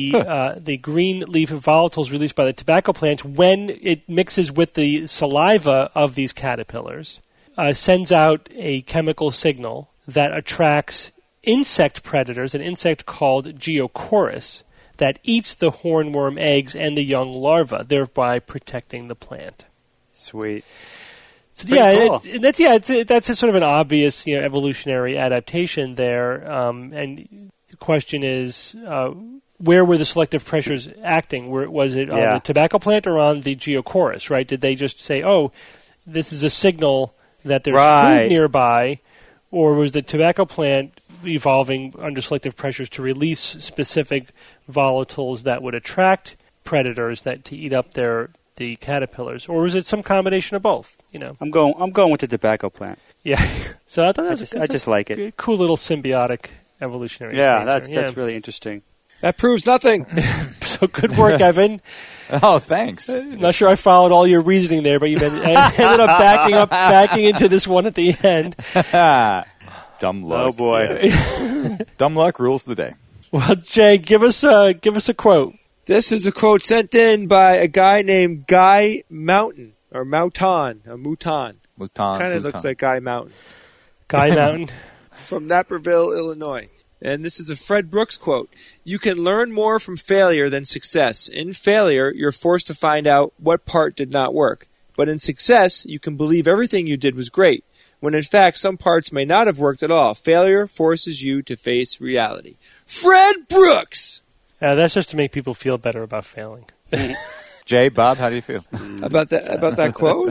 the green leaf volatiles released by the tobacco plants, when it mixes with the saliva of these caterpillars, sends out a chemical signal that attracts insect predators, an insect called Geocorus, that eats the hornworm eggs and the young larvae, thereby protecting the plant. Sweet. So cool. That's a sort of an obvious evolutionary adaptation there, and the question is, where were the selective pressures acting? Was it on the tobacco plant or on the Geocorus, right? Did they just say, oh, this is a signal that there's food nearby, or was the tobacco plant evolving under selective pressures to release specific volatiles that would attract predators to eat up the caterpillars, or was it some combination of both? I'm going with the tobacco plant. Yeah. So I thought I just like it. Cool little symbiotic evolutionary. Yeah, change that's really interesting. That proves nothing. So good work, Evan. Oh, thanks. I'm not sure I followed all your reasoning there, but you ended up backing into this one at the end. Dumb luck. Oh boy. Dumb luck rules the day. Well, Jay, give us a quote. This is a quote sent in by a guy named Guy Mountain, or Mouton, or Mouton. Kind of looks like Guy Mountain. Guy Mountain. From Naperville, Illinois. And this is a Fred Brooks quote. You can learn more from failure than success. In failure, you're forced to find out what part did not work. But in success, you can believe everything you did was great, when in fact some parts may not have worked at all. Failure forces you to face reality. Fred Brooks! That's just to make people feel better about failing. Jay, Bob, how do you feel? About that quote?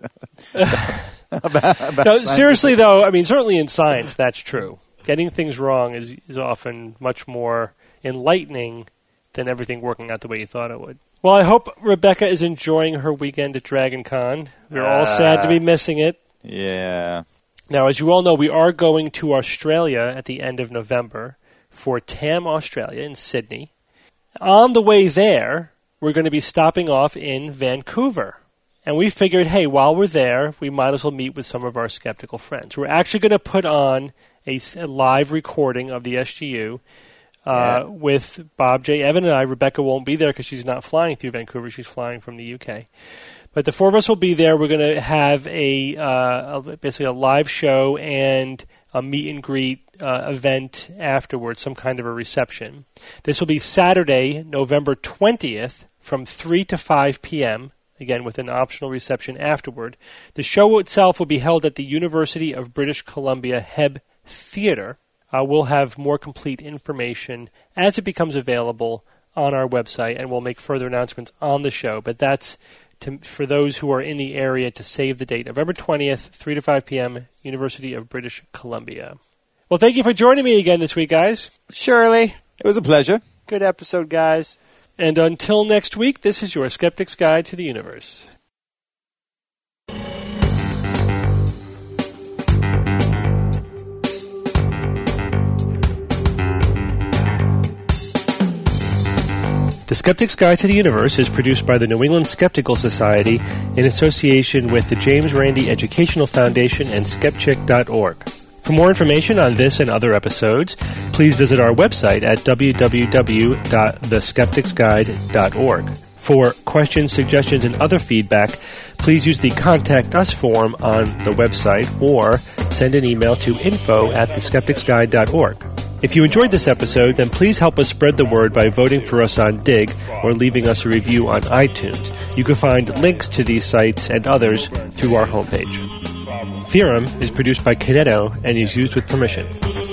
No, seriously, though, I mean, certainly in science, that's true. Getting things wrong is often much more enlightening than everything working out the way you thought it would. Well, I hope Rebecca is enjoying her weekend at Dragon Con. We're all sad to be missing it. Yeah. Now, as you all know, we are going to Australia at the end of November for TAM Australia in Sydney. On the way there, we're going to be stopping off in Vancouver. And we figured, hey, while we're there, we might as well meet with some of our skeptical friends. We're actually going to put on a live recording of the SGU with Bob, Jay, Evan, and I. Rebecca won't be there because she's not flying through Vancouver. She's flying from the UK. But the four of us will be there. We're going to have basically a live show and a meet and greet event afterwards, some kind of a reception. This will be Saturday, November 20th from 3 to 5 p.m., again with an optional reception afterward. The show itself will be held at the University of British Columbia Heb Theatre. We'll have more complete information as it becomes available on our website, and we'll make further announcements on the show. But that's for those who are in the area to save the date. November 20th, 3 to 5 p.m., University of British Columbia. Well, thank you for joining me again this week, guys. Shirley. It was a pleasure. Good episode, guys. And until next week, this is your Skeptic's Guide to the Universe. The Skeptic's Guide to the Universe is produced by the New England Skeptical Society in association with the James Randi Educational Foundation and Skepchick.org. For more information on this and other episodes, please visit our website at www.theskepticsguide.org. For questions, suggestions, and other feedback, please use the Contact Us form on the website or send an email to info@theskepticsguide.org. If you enjoyed this episode, then please help us spread the word by voting for us on Dig or leaving us a review on iTunes. You can find links to these sites and others through our homepage. Theorem is produced by Kineto and is used with permission.